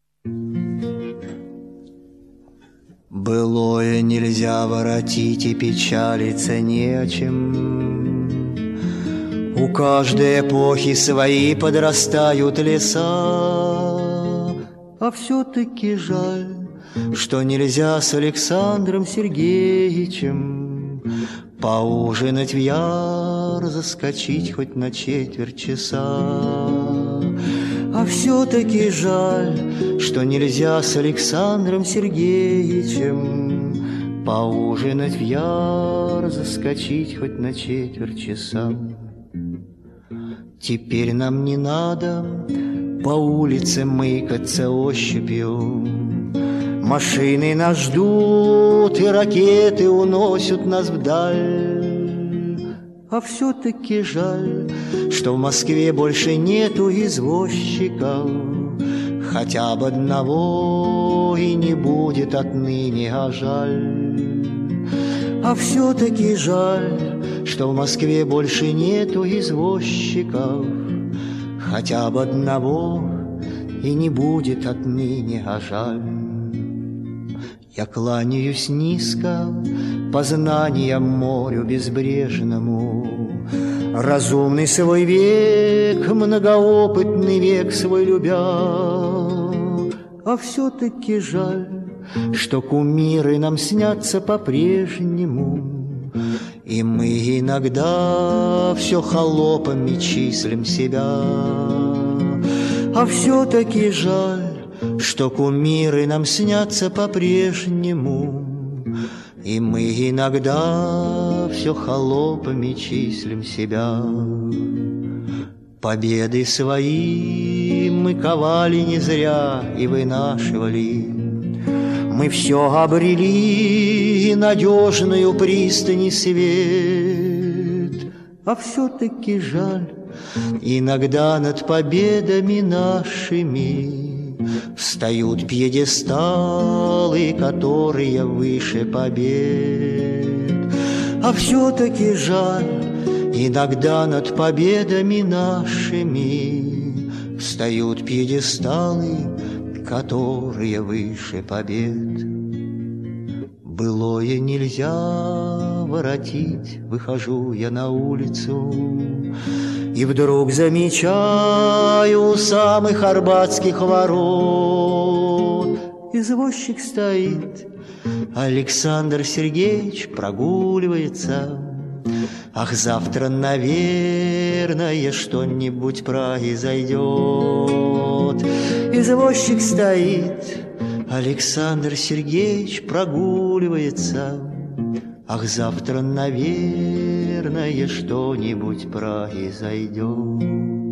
Былое нельзя воротить, и печалиться не о чем. У каждой эпохи свои подрастают леса, а все-таки жаль, что нельзя с Александром Сергеевичем поужинать в Яр, заскочить хоть на четверть часа. А все-таки жаль, что нельзя с Александром Сергеевичем поужинать в Яр, заскочить хоть на четверть часа. Теперь нам не надо по улице мыкаться ощупью. Машины нас ждут, и ракеты уносят нас вдаль. А все-таки жаль, что в Москве больше нету извозчиков, хотя бы одного и не будет отныне, а жаль. А все-таки жаль, что в Москве больше нету извозчиков, хотя бы одного и не будет отныне, а жаль. Я кланяюсь низко познаниям морю безбрежному. Разумный свой век, многоопытный век свой любя. А все-таки жаль, что кумиры нам снятся по-прежнему, и мы иногда все холопами числим себя. А все-таки жаль, что кумиры нам снятся по-прежнему, и мы иногда все холопами числим себя. Победы свои мы ковали не зря и вынашивали. Мы все обрели, и надежную пристань и свет. А все-таки жаль, иногда над победами нашими встают пьедесталы, которые выше побед. А все-таки жаль, иногда над победами нашими встают пьедесталы, которые выше побед. Былое нельзя воротить, выхожу я на улицу, и вдруг замечаю у самых Арбатских ворот извозчик стоит, Александр Сергеевич прогуливается. Ах, завтра, наверное, что-нибудь произойдет. Извозчик стоит, Александр Сергеевич прогуливается. Ах, завтра, наверное, что-нибудь произойдет.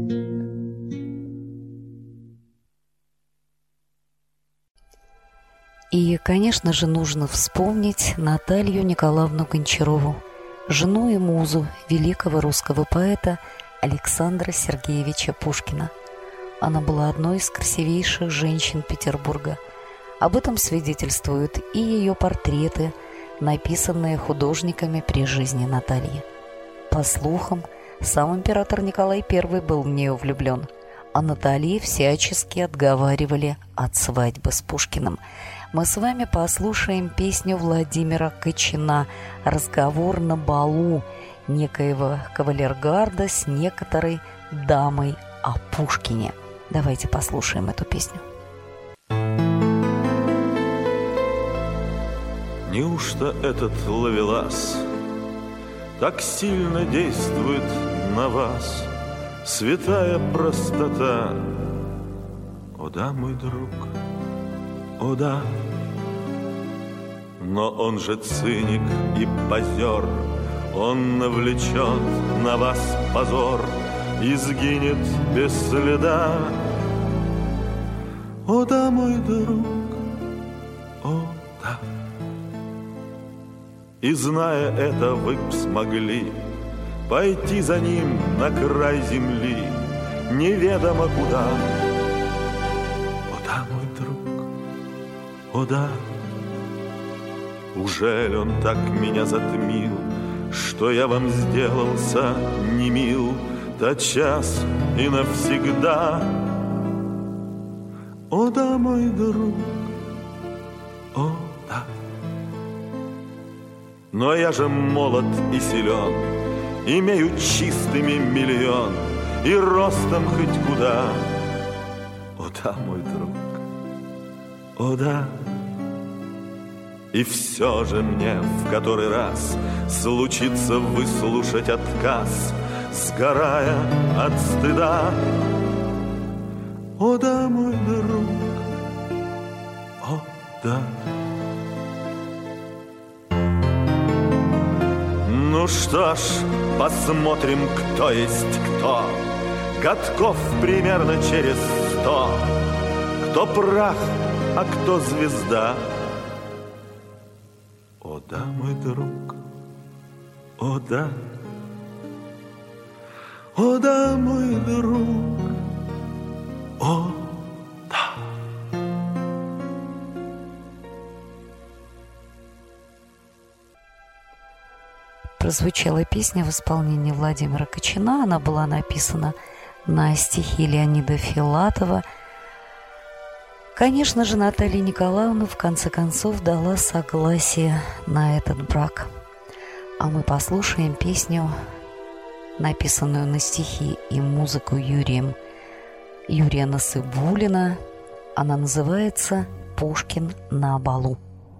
И, конечно же, нужно вспомнить Наталью Николаевну Гончарову, жену и музу великого русского поэта Александра Сергеевича Пушкина. Она была одной из красивейших женщин Петербурга. Об этом свидетельствуют и ее портреты, написанные художниками при жизни Натальи. По слухам, сам император Николай Первый был в нее влюблен, а Натальи всячески отговаривали от свадьбы с Пушкиным. Мы с вами послушаем песню Владимира Качина «Разговор на балу» некоего кавалергарда с некоторой дамой о Пушкине. Давайте послушаем эту песню. Неужто этот ловелас так сильно действует на вас? Святая простота. О да, мой друг, о да. Но он же циник и позер, он навлечет на вас позор и сгинет без следа. О да, мой друг, о да. И зная это, вы б смогли пойти за ним на край земли, неведомо куда. О да, мой друг, о да. Ужель он так меня затмил, что я вам сделался немил тотчас и навсегда? О да, мой друг, о да. Но я же молод и силен, имею чистыми миллион и ростом хоть куда. О да, мой друг, о да. И все же мне в который раз случится выслушать отказ, сгорая от стыда. О да, мой друг, о да. Ну что ж, посмотрим, кто есть кто. Годков примерно через сто. Кто прах, а кто звезда. О да, мой друг, о да. О да, мой друг, о да. Прозвучала песня в исполнении Владимира Кочина. Она была написана на стихи Леонида Филатова. Конечно же, Наталья Николаевна в конце концов дала согласие на этот брак. А мы послушаем песню, написанную на стихи и музыку Юрием Юрия Насыбуллина. Она называется «Пушкин на балу».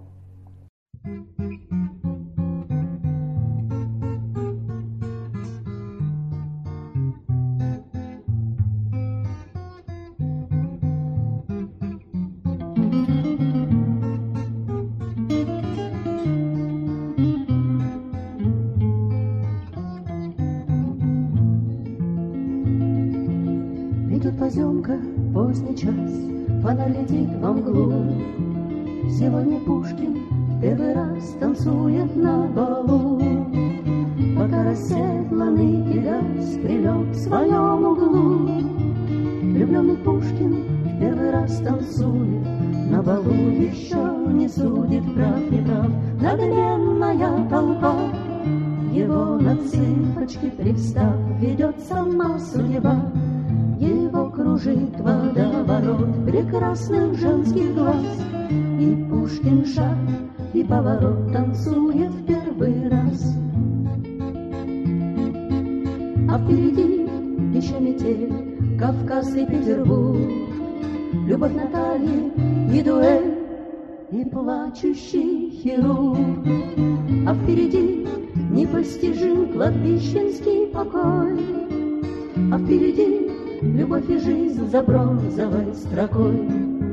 Поземка, поздний час, фонарь летит во мглу. Сегодня Пушкин в первый раз танцует на балу. Пока расседланный Киряс прилег в своем углу, влюбленный Пушкин в первый раз танцует на балу. Еще не судит, прав, не прав, надменная толпа. Его на цыпочки привстав ведет сама судьба. Его кружит водоворот прекрасных женских глаз, и Пушкин шаг и поворот танцует в первый раз. А впереди еще метель, Кавказ и Петербург, любовь Натальи и дуэль, и плачущий хирург. А впереди непостижим кладбищенский покой, а впереди любовь и жизнь за бронзовой строкой.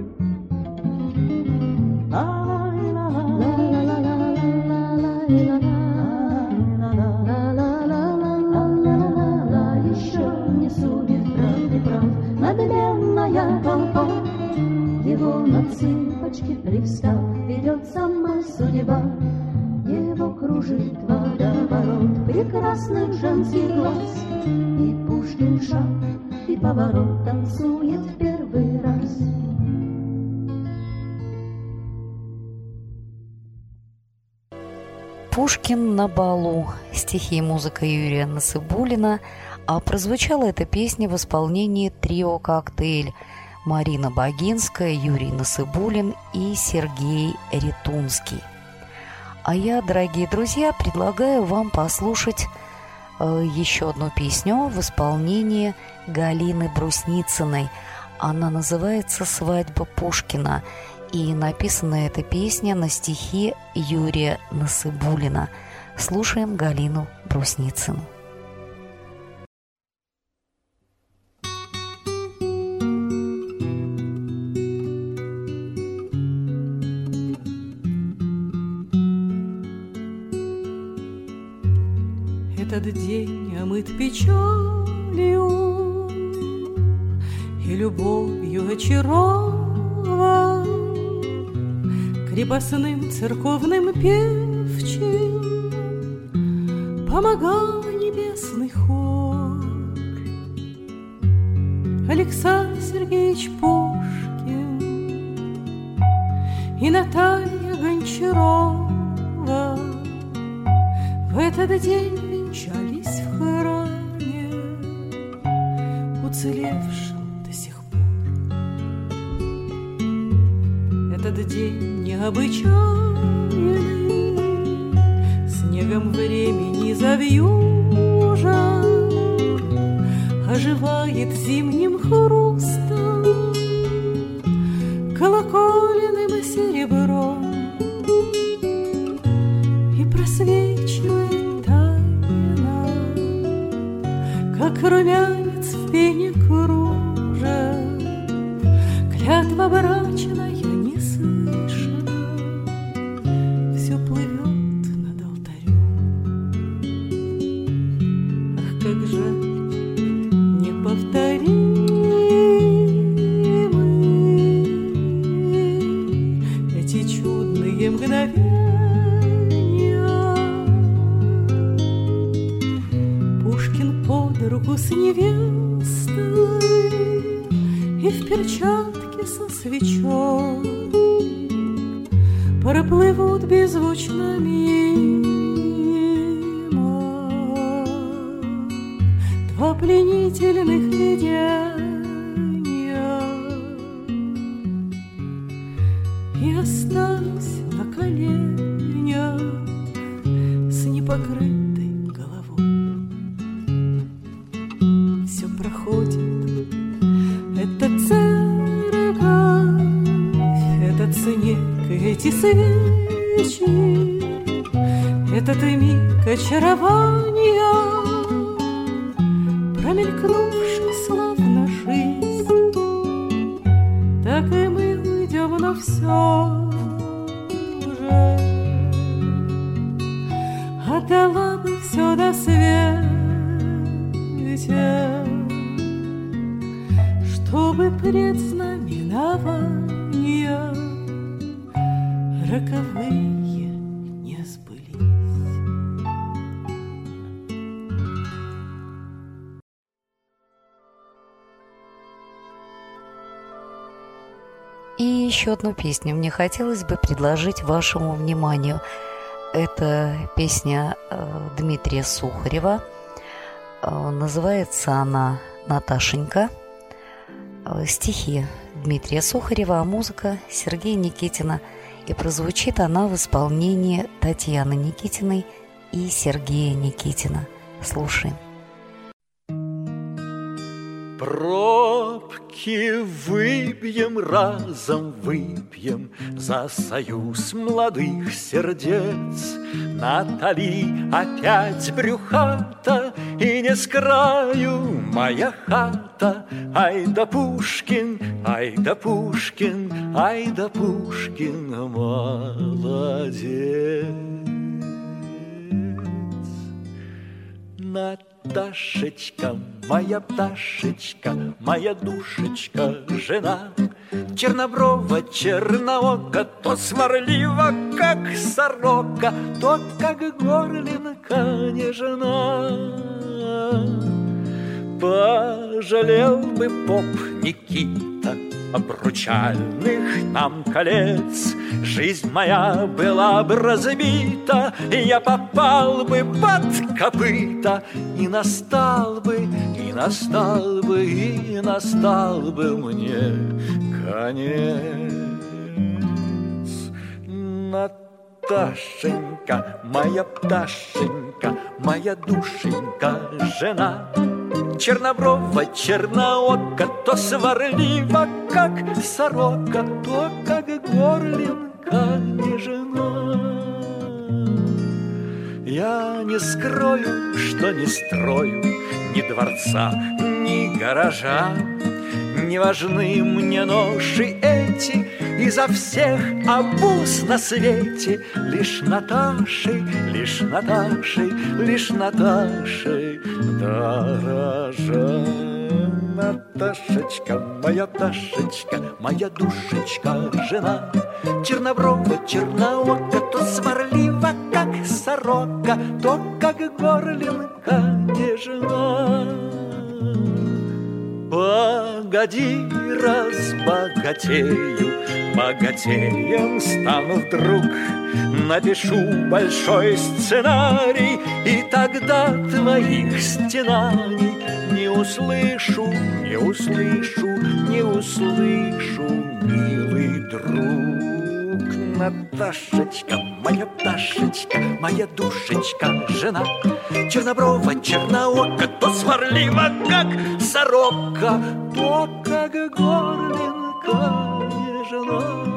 Еще не судит, прав не прав, надменная толпа. Его на цыпочки привстав ведет сама судьба. Его кружит водоворот прекрасных женских глаз, и Пушкин шаг и поворот танцует в первый раз. Пушкин на балу. Стихи и музыка Юрия Насыбуллина. А прозвучала эта песня в исполнении трио «Коктейль». Марина Богинская, Юрий Насыбуллин и Сергей Ритунский. А я, дорогие друзья, предлагаю вам послушать еще одну песню в исполнении Галины Брусницыной. Она называется «Свадьба Пушкина». И написана эта песня на стихи Юрия Насыбуллина. Слушаем Галину Брусницыну. Этот день омыт печалью и любовью очарован, крепостным церковным певчим помогал небесный хор. Александр Сергеевич Пушкин и Наталья Гончарова в этот день венчались в храме, уцелевшем до сих пор. Этот день необычайный, снегом времени завьюжен, оживает зимним хрустом, колокольным серебром, и просвечивает тайна, как румянец в пене кружев, клятва брачная не слышна, все плывет над алтарем. Ах, как жаль, неповторимы эти чудные мгновения. Пушкин под руку с невестой и в перчатке со свечой проплывут беззвучно мимо два пленительных видения, и останусь на коленях с непокрытой головой. Все проходит, это церковь, этот снег, эти свечи, этот миг очарования, промелькнувший славно жизнь. Так и мы уйдем, но все же отдала бы все на свете, чтобы предзнаменования роковые не сбылись. И еще одну песню мне хотелось бы предложить вашему вниманию. Это песня Дмитрия Сухарева. Называется она «Наташенька». Стихи Дмитрия Сухарева, а музыка Сергея Никитина. И прозвучит она в исполнении Татьяны Никитиной и Сергея Никитина. Слушаем. Пробки выбьем, разом выпьем за союз молодых сердец. Натали опять брюхата, и не с краю моя хата. Ай да Пушкин, ай да Пушкин, ай да Пушкин, молодец. Наташечка, моя пташечка, моя душечка, жена, черноброва, черноока, то сварлива, как сорока, то, как горлинка нежна. Пожалел бы поп Никита обручальных нам колец, жизнь моя была бы разбита, и я попал бы под копыта, и настал бы, и настал бы, и настал бы мне конец. пташенька, моя пташенька, моя душенька, жена. Черноброва, черноока, то сварлива, как сорока, то как горлинка нежна. Я не скрою, что не строю ни дворца, ни гаража. Не важны мне ноши эти, изо всех обуз на свете лишь Наташей, лишь Наташей, лишь Наташей дорожа. Наташечка, моя пташечка, моя душечка, жена. Черноброва, черноока, то сварлива, как сорока, то как горлинка нежна. Погоди, разбогатею, богатеем стану вдруг. Напишу большой сценарий, и тогда твоих стенаний не услышу, не услышу, не услышу, милый друг. Наташечка, моя пташечка, моя душечка, жена. Черноброва, черноока, то сварлива, как сорока, то как горлинка нежна.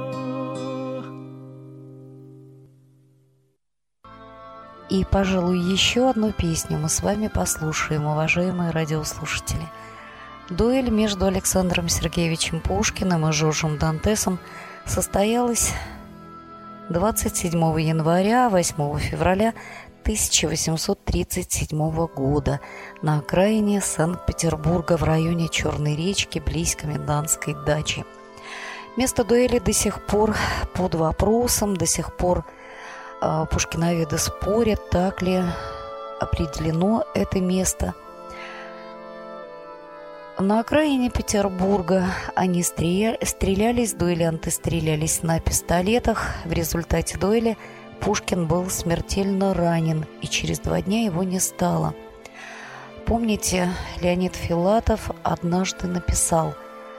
И, пожалуй, еще одну песню мы с вами послушаем, уважаемые радиослушатели. Дуэль между Александром Сергеевичем Пушкиным и Жоржем Дантесом состоялась двадцать седьмого января — восьмого февраля тысяча восемьсот тридцать седьмого года на окраине Санкт-Петербурга в районе Черной речки близ комендантской дачи. Место дуэли до сих пор под вопросом, до сих пор э, пушкиноведы спорят, так ли определено это место. На окраине Петербурга они стрелялись, дуэлянты стрелялись на пистолетах. В результате дуэли Пушкин был смертельно ранен, и через два дня его не стало. Помните, Леонид Филатов однажды написал: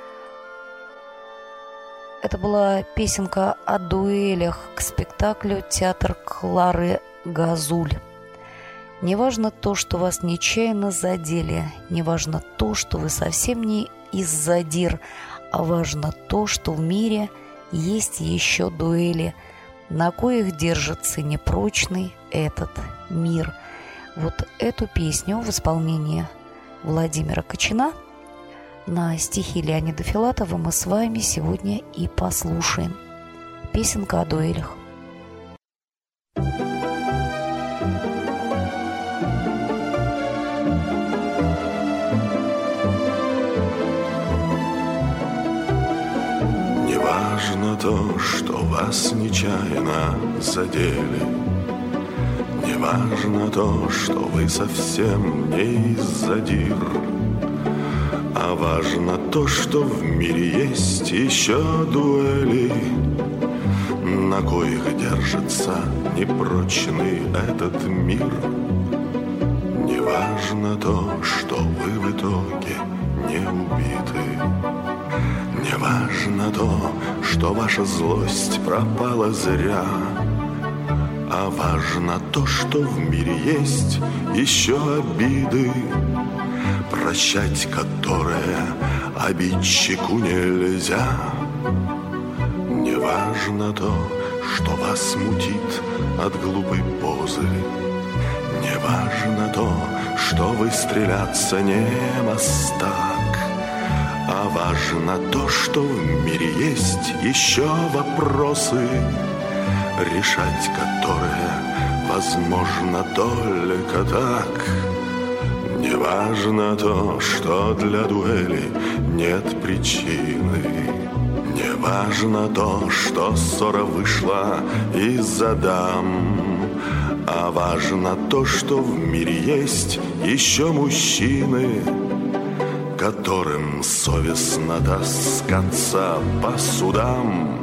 это была песенка о дуэлях к спектаклю «Театр Клары Газуль». Неважно то, что вас нечаянно задели, неважно то, что вы совсем не из задир, а важно то, что в мире есть еще дуэли, на коих держится непрочный этот мир. Вот эту песню в исполнении Владимира Кочина на стихи Леонида Филатова мы с вами сегодня и послушаем. Песенка о дуэлях. Неважно то, что вас нечаянно задели, неважно то, что вы совсем не из задир, а важно то, что в мире есть еще дуэли, на коих держится непрочный этот мир. Неважно то, что вы в итоге не убиты, неважно то, что ваша злость пропала зря, а важно то, что в мире есть еще обиды, прощать которые обидчику нельзя. Неважно то, что вас мутит от глупой позы, неважно то, что вы стреляться не мастак, а важно то, что в мире есть еще вопросы, решать которые возможно только так. Неважно то, что для дуэли нет причины, неважно то, что ссора вышла из-за дам, а важно то, что в мире есть еще мужчины, которым совестно таскаться по судам.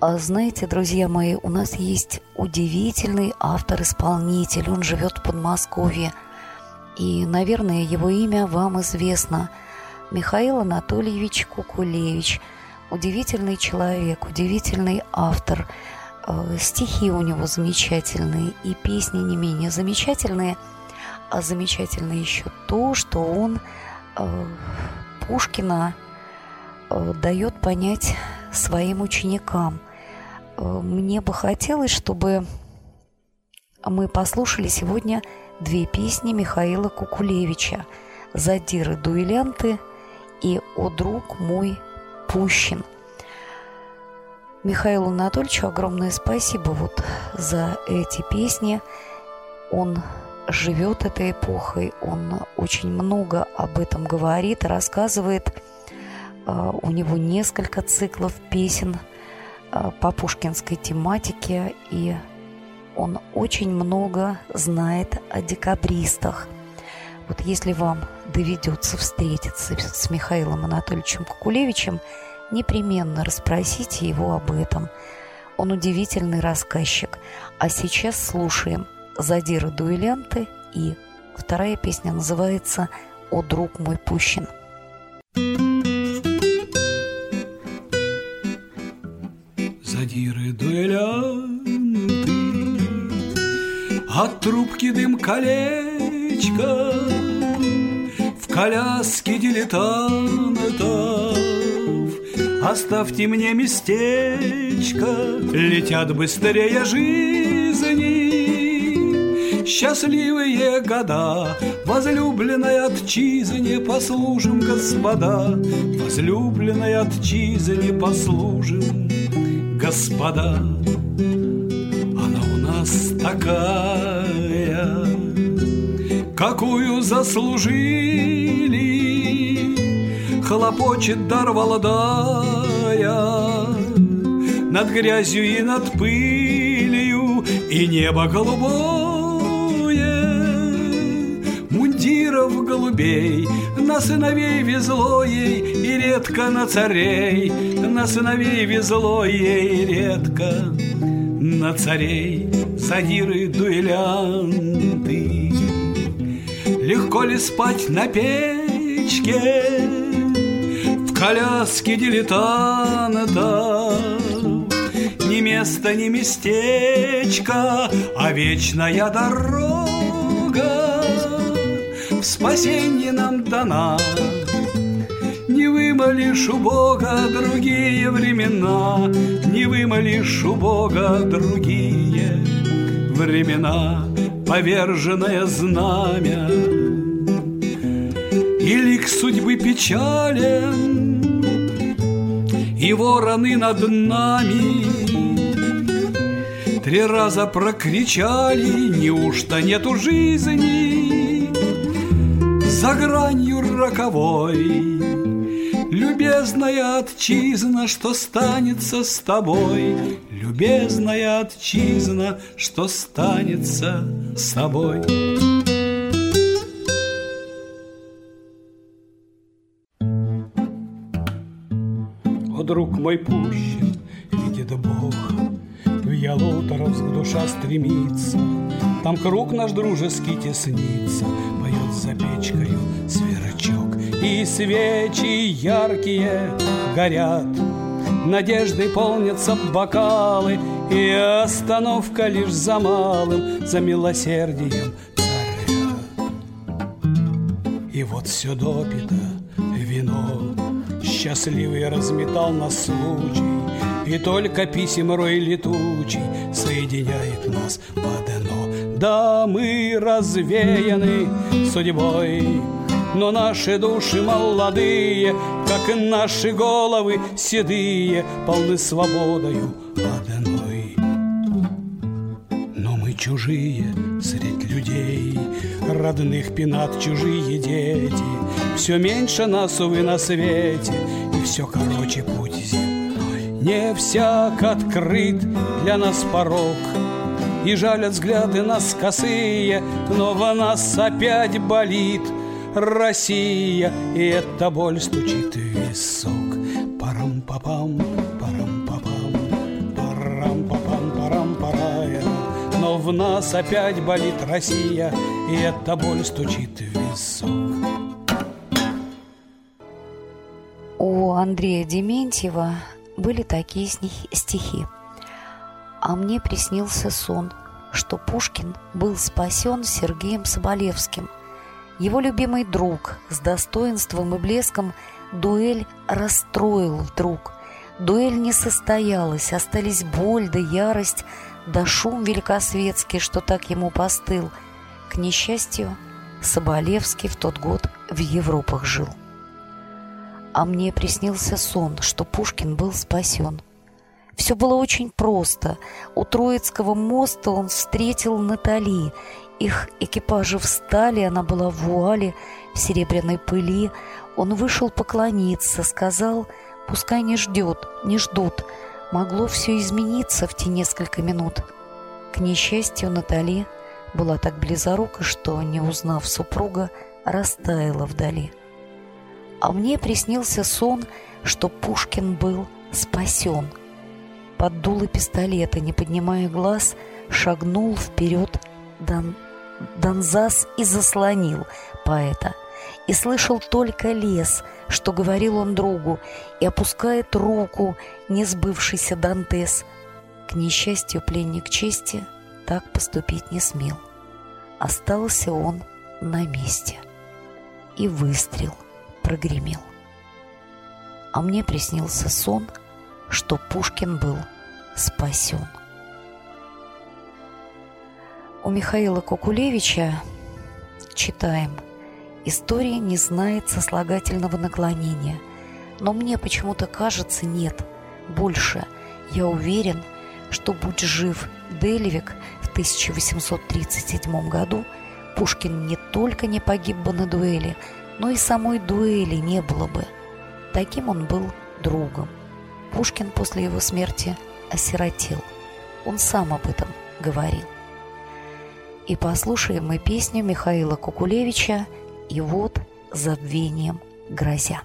А знаете, друзья мои, у нас есть удивительный автор-исполнитель. Он живет в Подмосковье. И, наверное, его имя вам известно. Михаил Анатольевич Кукулевич. Удивительный человек, удивительный автор. Стихи у него замечательные, и песни не менее замечательные. А замечательно еще то, что он э, Пушкина э, дает понять своим ученикам. Э, мне бы хотелось, чтобы мы послушали сегодня две песни Михаила Кукулевича: «Задиры дуэлянты» и «О, друг мой Пущин». Михаилу Анатольевичу огромное спасибо вот за эти песни. Он живет этой эпохой, он очень много об этом говорит и рассказывает. У него несколько циклов песен по пушкинской тематике, и он очень много знает о декабристах. Вот если вам доведется встретиться с Михаилом Анатольевичем Кукулевичем, непременно расспросите его об этом. Он удивительный рассказчик. А сейчас слушаем «Задиры дуэлянты», и вторая песня называется «О, друг мой Пущин». Задиры дуэлянты, от трубки дым колечко, в коляске дилетантов оставьте мне местечко. Летят быстрее жизни счастливые года, возлюбленной отчизне послужим, господа, возлюбленной отчизне послужим, господа. Она у нас такая, какую заслужили, хлопочет дар володая над грязью и над пылью, и небо голубое мундиров голубей на сыновей везло ей, и редко на царей, на сыновей везло ей, редко на царей. Задиры дуэлянты, легко ли спать на печке в коляске дилетантов? Ни места, ни местечко, а вечная дорога в спасенье нам дана. Не вымолишь у Бога другие времена, не вымолишь у Бога другие времена. Поверженное знамя и лик судьбы печален, и вороны над нами три раза прокричали: неужто нету жизни за гранью роковой? Любезная отчизна, что станется с тобой? Любезная отчизна, что станется с тобой? О, друг мой Пущин, видит Бог, в Ялуторовск душа стремится, там круг наш дружеский теснится, поет за печкою сверчок, и свечи яркие горят, надеждой полнятся бокалы, и остановка лишь за малым, за милосердием царя. И вот все допито вино, счастливый разметал нас случай, и только писем рой летучий соединяет нас в одно. Да, мы развеяны судьбой, но наши души молодые, как и наши головы седые, полны свободою одной. Но мы чужие средь людей, родных пенат чужие дети, все меньше нас, увы, на свете, и все короче путь земной. Не всяк открыт для нас порог, и жалят взгляды нас косые, но в нас опять болит Россия, и эта боль стучит в висок. Парам-папам, парам-папам, в нас опять болит Россия, и эта боль стучит в висок. У Андрея Дементьева были такие стихи. «А мне приснился сон, что Пушкин был спасен Сергеем Соболевским. Его любимый друг с достоинством и блеском дуэль расстроил вдруг. Дуэль не состоялась, остались боль да ярость, да шум великосветский, что так ему постыл. К несчастью, Соболевский в тот год в Европах жил. А мне приснился сон, что Пушкин был спасен. Все было очень просто. У Троицкого моста он встретил Натали. Их экипажи встали, она была в вуале, в серебряной пыли. Он вышел поклониться, сказал, пускай не ждет, не ждут. Могло все измениться в те несколько минут. К несчастью, Натали была так близорука, что, не узнав супруга, растаяла вдали. А мне приснился сон, что Пушкин был спасен. Под дуло пистолета, не поднимая глаз, шагнул вперед Дон... Донзас и заслонил поэта. И слышал только лес, что говорил он другу, и опускает руку несбывшийся Дантес. К несчастью, пленник чести так поступить не смел. Остался он на месте, и выстрел прогремел. А мне приснился сон, что Пушкин был спасен. У Михаила Кукулевича читаем: история не знает сослагательного наклонения, но мне почему-то кажется, нет. Больше я уверен, что, будь жив Делевик в тысяча восемьсот тридцать седьмом году, Пушкин не только не погиб бы на дуэли, но и самой дуэли не было бы. Таким он был другом. Пушкин после его смерти осиротел. Он сам об этом говорил. И послушаем мы песню Михаила Кукулевича «И вот забвением грозя».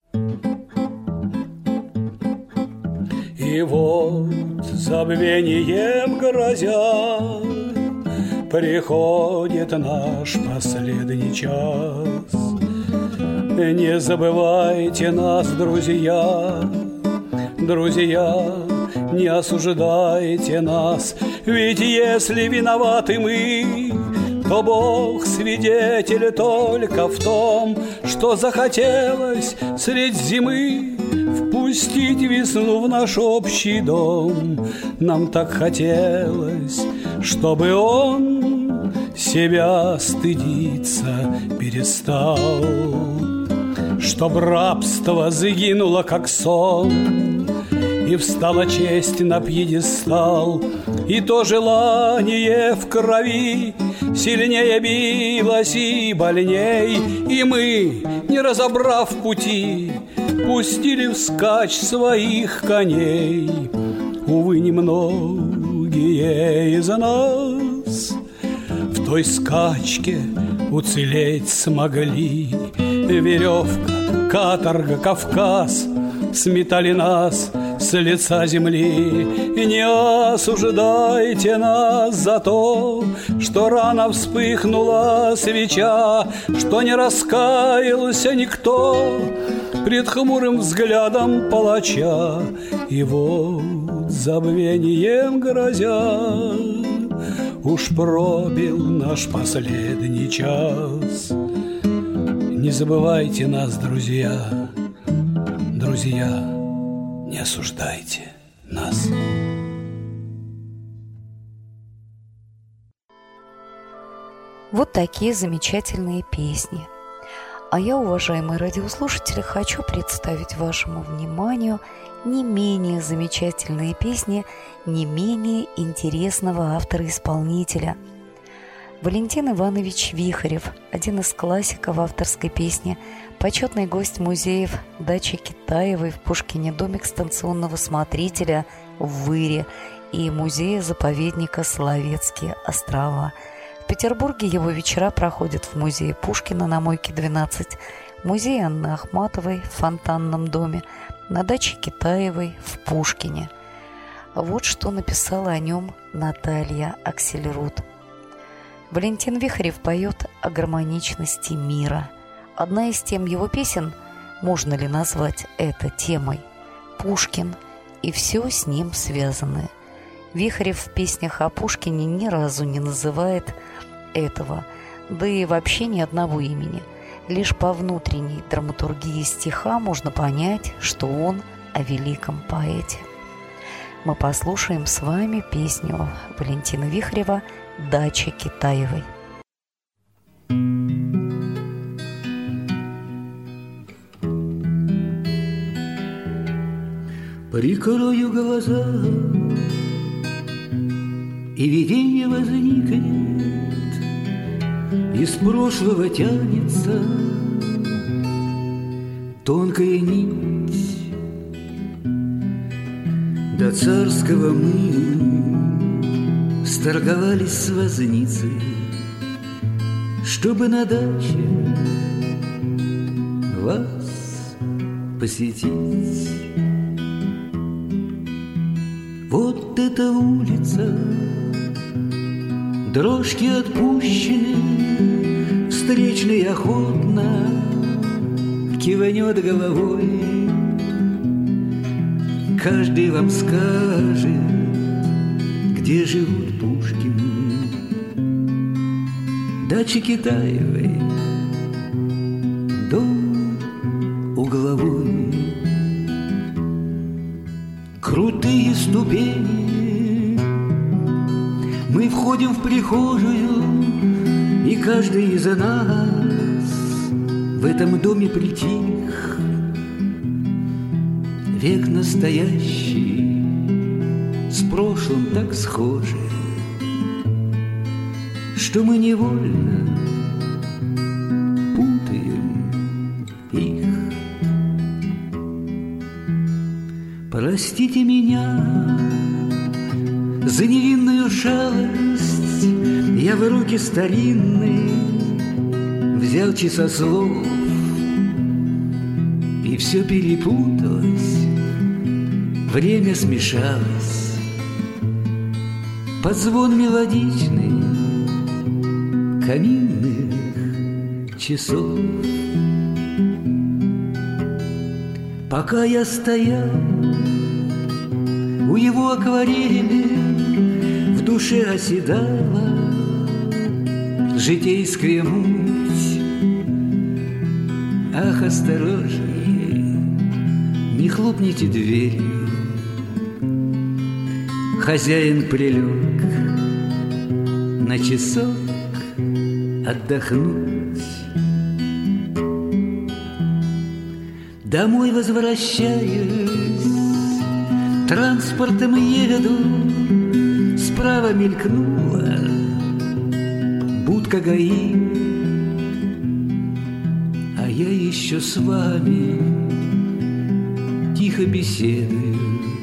И вот забвением грозя приходит наш последний час. Не забывайте нас, друзья, друзья, не осуждайте нас, ведь если виноваты мы, то Бог свидетель только в том, что захотелось средь зимы впустить весну в наш общий дом. Нам так хотелось, чтобы он себя стыдиться перестал, чтоб рабство загинуло, как сон, и встала честь на пьедестал, и то желание в крови сильнее билось и больней, и мы, не разобрав пути, пустили вскачь своих коней. Увы, немногие из нас в той скачке уцелеть смогли. Веревка, каторга, Кавказ сметали нас с лица земли. И не осуждайте нас за то, что рано вспыхнула свеча, что не раскаялся никто пред хмурым взглядом палача. И вот забвением грозя уж пробил наш последний час. Не забывайте нас, друзья, друзья, не осуждайте нас. Вот такие замечательные песни. А я, уважаемые радиослушатели, хочу представить вашему вниманию не менее замечательные песни не менее интересного автора-исполнителя. Валентин Иванович Вихарев, один из классиков авторской песни, почетный гость музеев дачи Китаевой в Пушкине, домик станционного смотрителя в Выре и музея-заповедника Соловецкие острова. В Петербурге его вечера проходят в музее Пушкина на Мойке двенадцать, музее Анны Ахматовой в Фонтанном доме, на даче Китаевой в Пушкине. Вот что написала о нем Наталья Аксельрод. Валентин Вихрев поет о гармоничности мира. Одна из тем его песен, можно ли назвать это темой, Пушкин и все с ним связанное. Вихрев в песнях о Пушкине ни разу не называет этого, да и вообще ни одного имени. Лишь по внутренней драматургии стиха можно понять, что он о великом поэте. Мы послушаем с вами песню Валентина Вихрева «Дача Китаевой». Прикрою глаза, и видение возникнет, из прошлого тянется тонкая нить. До царского мы сторговались с возницей, чтобы на даче вас посетить. Вот эта улица, дрожки отпущены, встречный охотно киванет головой. Каждый вам скажет, где живут Пушкины. Дача Китаевой, дом угловой. Крутые ступени, мы входим в прихожую, и каждый из нас в этом доме притих. Век настоящий с прошлым так схожи, что мы невольно путаем их. Простите меня за невинную шалость, я в руки старинные взял часослов, и все перепуталось, время смешалось под звон мелодичный каминных часов. Пока я стоял у его акварели, в душе оседала житейская муть. Ах, осторожнее, не хлопните дверью. Хозяин прилег на часок отдохнуть. Домой возвращаюсь, транспортом еду, справа мелькнула будка ГАИ, а я еще с вами тихо беседую.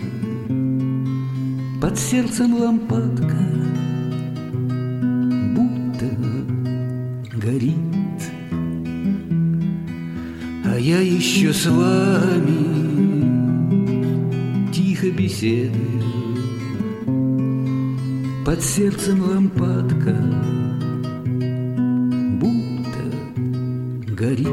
Под сердцем лампадка будто горит, а я еще с вами тихо беседую. Под сердцем лампадка будто горит.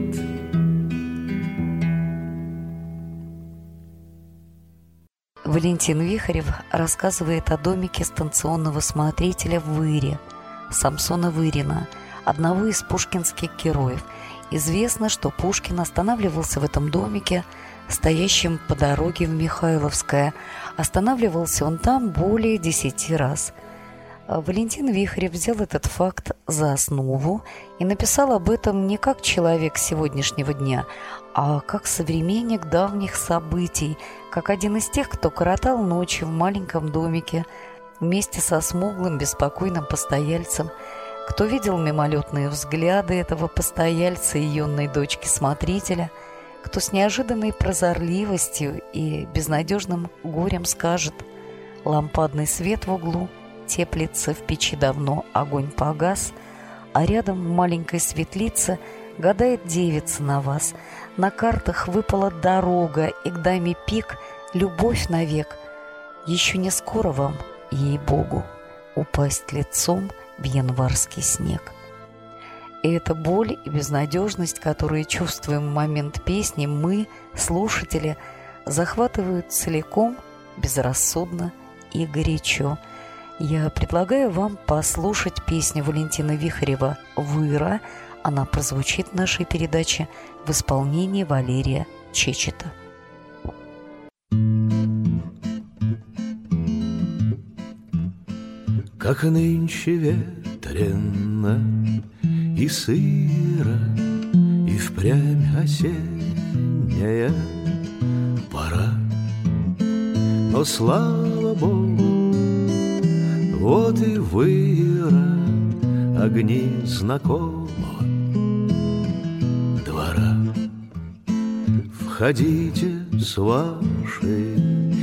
Валентин Вихрев рассказывает о домике станционного смотрителя в Выре, Самсона Вырина, одного из пушкинских героев. Известно, что Пушкин останавливался в этом домике, стоящем по дороге в Михайловское. Останавливался он там более десяти раз. Валентин Вихрев взял этот факт за основу и написал об этом не как человек сегодняшнего дня, а как современник давних событий, как один из тех, кто коротал ночи в маленьком домике вместе со смуглым беспокойным постояльцем, кто видел мимолетные взгляды этого постояльца и юной дочки смотрителя, кто с неожиданной прозорливостью и безнадежным горем скажет: «Лампадный свет в углу теплится в печи давно, огонь погас, а рядом в маленькой светлице гадает девица на вас. На картах выпала дорога, и к даме пик любовь навек. Еще не скоро вам, ей-богу, упасть лицом в январский снег. И эта боль и безнадежность, которые чувствуем в момент песни, мы, слушатели, захватывают целиком, безрассудно и горячо. Я предлагаю вам послушать песню Валентина Вихарева «Выра». Она прозвучит в нашей передаче в исполнении Валерия Чечета. Как нынче ветрено и сыро, и впрямь осенняя пора. Но слава Богу, вот и выра, огни знакомого двора. Входите с вашей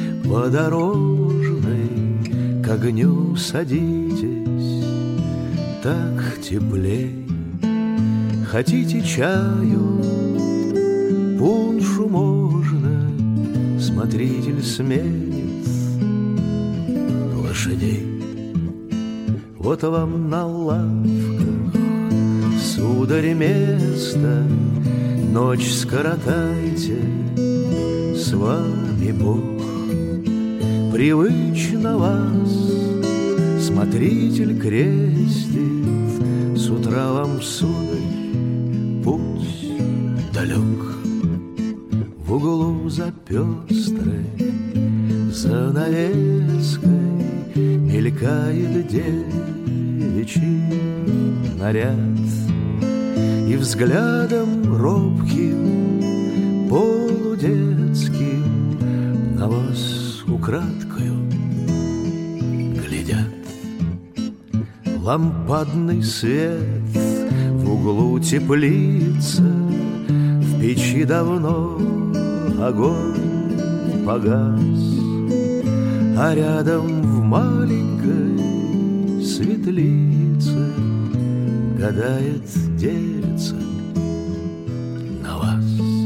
подорожной, к огню садитесь, так теплей. Хотите чаю, пуншу можно, смотритель сменит лошадей. Вот вам на лавках, сударь, место, ночь скоротайте, с вами Бог. Привычно вас смотритель крестит, с утра вам, сударь, путь далек. В углу за пестрой занавеской мелькает девичий наряд, и взглядом робким, полудетским на вас украдкою глядят. Лампадный свет в углу теплица, в печи давно огонь погас, а рядом в маленькой светлице гадает девица на вас.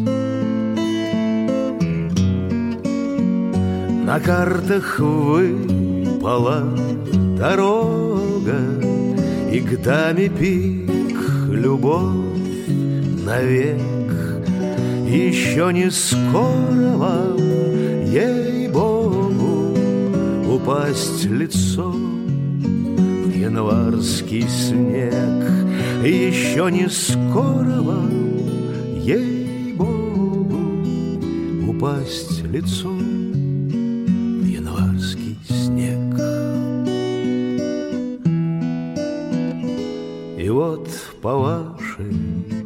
На картах выпала дорога, и к даме пик любовь навек. Еще не скоро вам, ей-богу, упасть лицом в январский снег. Еще не скоро вам, ей-богу, упасть лицом в январский снег. И вот по вашей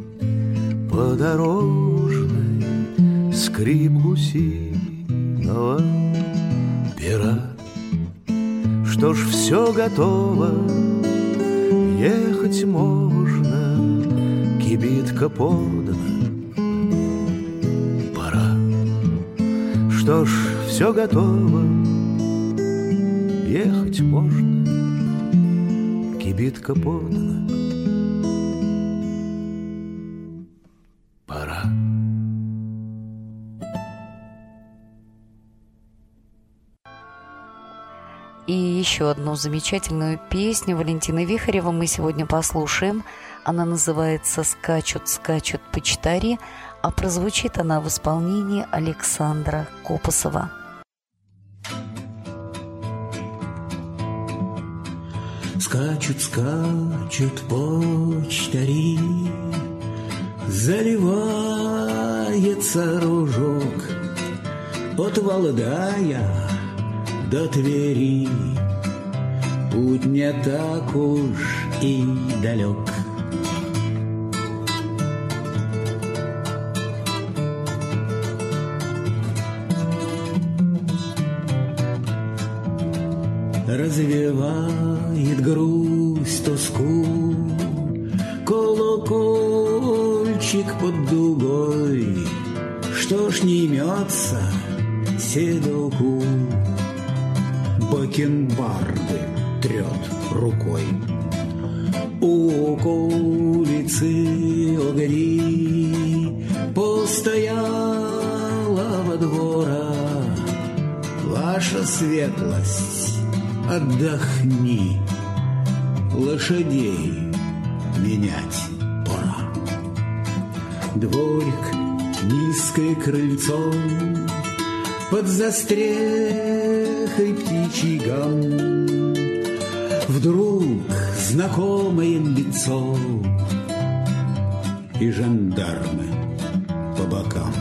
подорожной скрип гусиного пера. Что ж, все готово, ехать можно, кибитка подана, пора. Что ж, все готово, ехать можно, кибитка подана, пора. И еще одну замечательную песню Валентина Вихарева мы сегодня послушаем. Она называется «Скачут, скачут почтари», а прозвучит она в исполнении Александра Копосова. Скачут, скачут почтари, заливается ружок от Валдая до Твери. Путь не так уж и далек. Развевает грусть, тоску колокольчик под дугой. Что ж не имется седоку, бакенбарды трет рукой. У околицы огни постояла во двора ваша Ваша светлость, отдохни, лошадей менять пора. Дворик, низкое крыльцо, под застрехой птичий гам. Вдруг знакомое лицо и жандармы по бокам.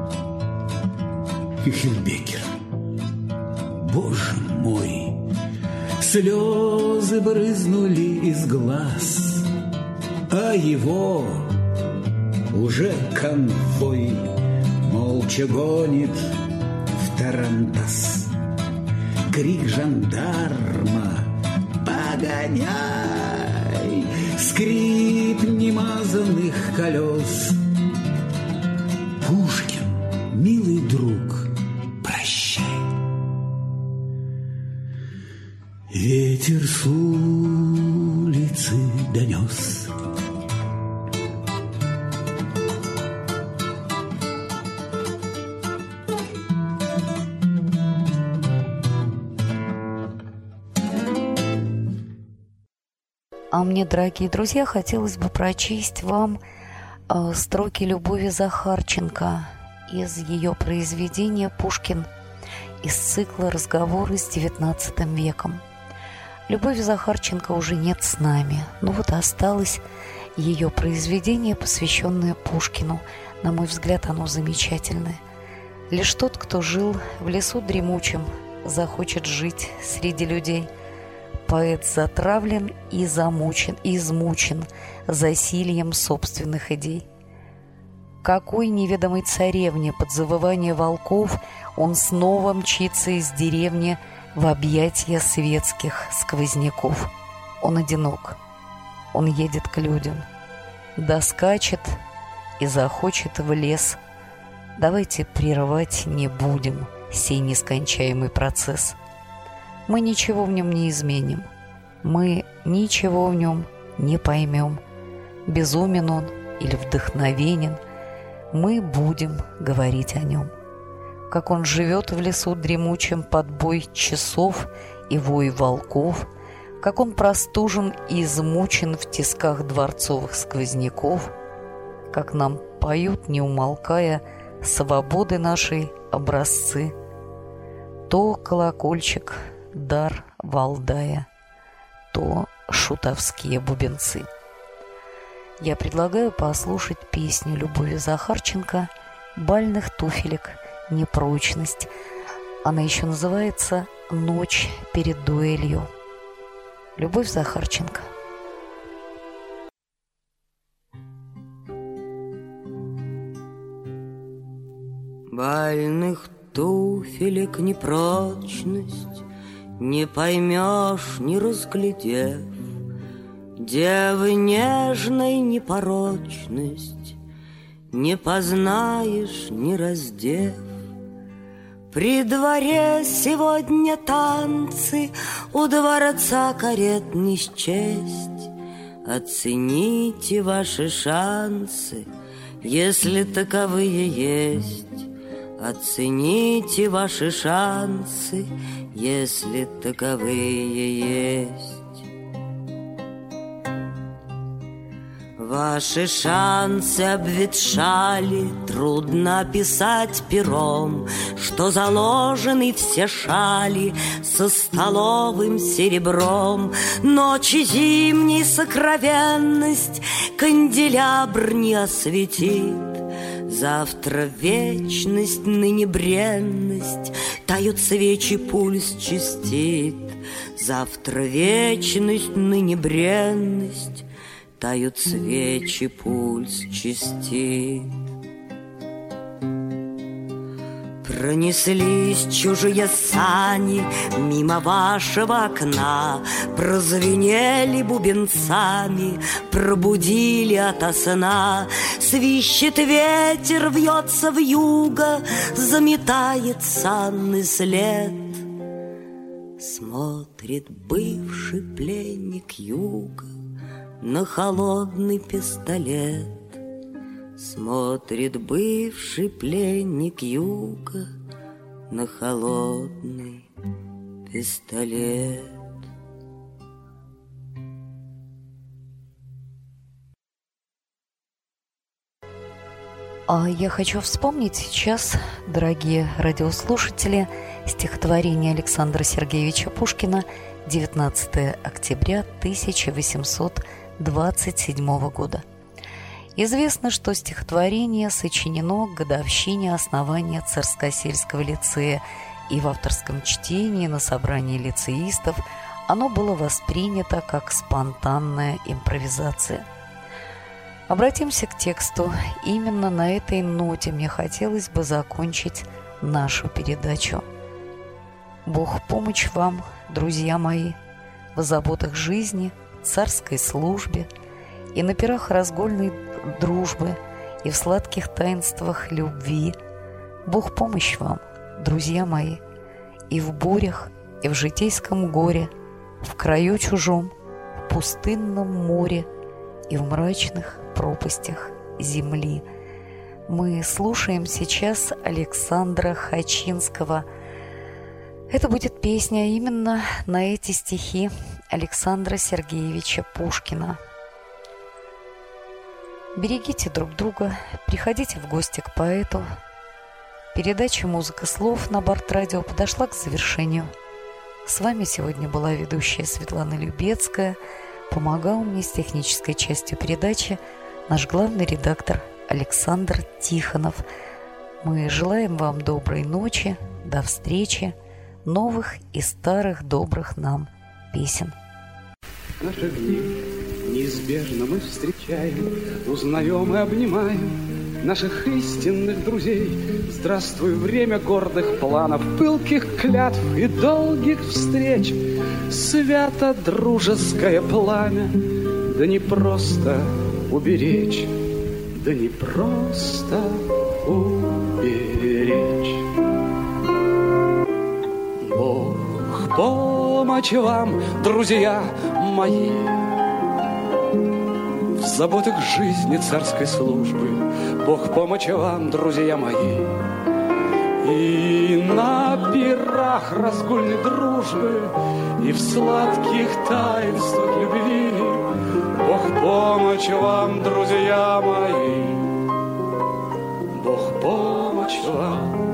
Кюхельбекер, боже мой, слезы брызнули из глаз, а его уже конвой молча гонит в тарантас. Крик жандарма: погоняй! Скрип немазанных колес. Пушкин, милый друг, прощай. Ветер с улицы донес. А мне, дорогие друзья, хотелось бы прочесть вам э, строки Любови Захарченко из ее произведения «Пушкин» из цикла «Разговоры с девятнадцатым веком». Любовь Захарченко уже нет с нами, но вот осталось ее произведение, посвященное Пушкину. На мой взгляд, оно замечательное. «Лишь тот, кто жил в лесу дремучем, захочет жить среди людей. Поэт затравлен и замучен, и измучен засильем собственных идей. Какой неведомой царевне под завывание волков он снова мчится из деревни в объятия светских сквозняков. Он одинок, он едет к людям, доскачет и захочет в лес. Давайте прерывать не будем сей нескончаемый процесс. Мы ничего в нем не изменим, мы ничего в нем не поймем. Безумен он или вдохновенен, мы будем говорить о нем. Как он живет в лесу дремучем под бой часов и вой волков, как он простужен и измучен в тисках дворцовых сквозняков, как нам поют, не умолкая, свободы нашей образцы, то колокольчик — дар Валдая, то шутовские бубенцы. Я предлагаю послушать песню Любови Захарченко «Бальных туфелек. Непрочность». Она еще называется «Ночь перед дуэлью». Любовь Захарченко. Бальных туфелек непрочность не поймешь, не разглядев, девы нежной непорочность не познаешь, не раздев. При дворе сегодня танцы, у дворца карет не счесть. Оцените ваши шансы, если таковые есть. Оцените ваши шансы, если таковые есть. Ваши шансы обветшали, трудно описать пером, что заложены все шали со столовым серебром. Ночи зимней сокровенность канделябр не осветит. Завтра вечность, ныне бренность, тают свечи, пульс чистит. Завтра вечность, ныне бренность, тают свечи, пульс чистит. Пронеслись чужие сани мимо вашего окна, прозвенели бубенцами, пробудили ото сна. Свищет ветер, вьется вьюга, заметает санный след. Смотрит бывший пленник юга на холодный пистолет. Смотрит бывший пленник юга на холодный пистолет. А я хочу вспомнить сейчас, дорогие радиослушатели, стихотворение Александра Сергеевича Пушкина девятнадцатое октября тысяча восемьсот двадцать седьмого года. Известно, что стихотворение сочинено к годовщине основания Царскосельского лицея, и в авторском чтении на собрании лицеистов оно было воспринято как спонтанная импровизация. Обратимся к тексту. Именно на этой ноте мне хотелось бы закончить нашу передачу. Бог помощь вам, друзья мои, в заботах жизни, царской службе и на пирах разгульной дружбы и в сладких таинствах любви. Бог помощь вам, друзья мои, и в бурях, и в житейском горе, в краю чужом, в пустынном море и в мрачных пропастях земли. Мы слушаем сейчас Александра Хачинского. Это будет песня именно на эти стихи Александра Сергеевича Пушкина. Берегите друг друга, приходите в гости к поэту. Передача «Музыка слов» на Барт-радио подошла к завершению. С вами сегодня была ведущая Светлана Любецкая. Помогал мне с технической частью передачи наш главный редактор Александр Тихонов. Мы желаем вам доброй ночи, до встречи, новых и старых добрых нам песен. Наших дней неизбежно мы встречаем, узнаем и обнимаем наших истинных друзей. Здравствуй, время гордых планов, пылких клятв и долгих встреч. Свято дружеское пламя, да не просто уберечь, да не просто уберечь. Бог помощь вам, друзья мои, в заботах жизни царской службы. Бог помощь вам, друзья мои, и на пирах разгульной дружбы, и в сладких таинствах любви. Бог помощь вам, друзья мои, Бог помощь вам.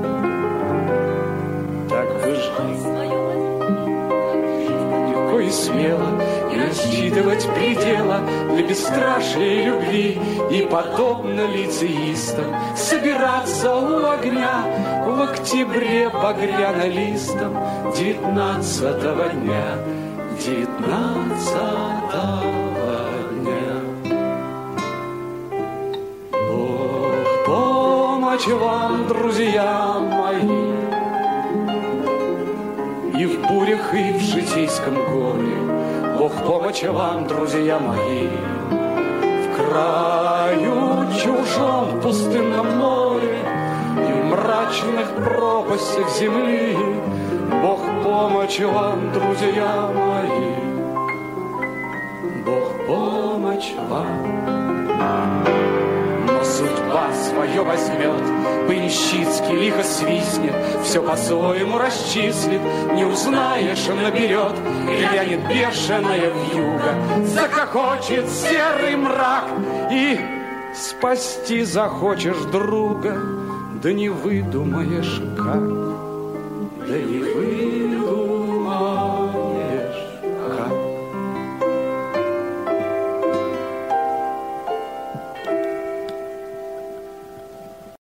Так вы же легко и смело не рассчитывать предела для бесстрашия любви, и, подобно лицеистам, собираться у огня в октябре багряно-листом девятнадцатого дня, девятнадцатого дня. Бог помощь вам, друзья мои, и в бурях, и в житейском горе. Бог помощь вам, друзья мои, в краю чужом, в пустынном море и в мрачных пропастях земли. Бог помощь вам, друзья мои, Бог помощь вам. Но судьба свое возьмет, по-ищицки лихо свистнет, все по-своему расчислит, не узнаешь, наберет, глянет бешеная вьюга, захохочет серый мрак, и спасти захочешь друга, да не выдумаешь как, да не выдумаешь.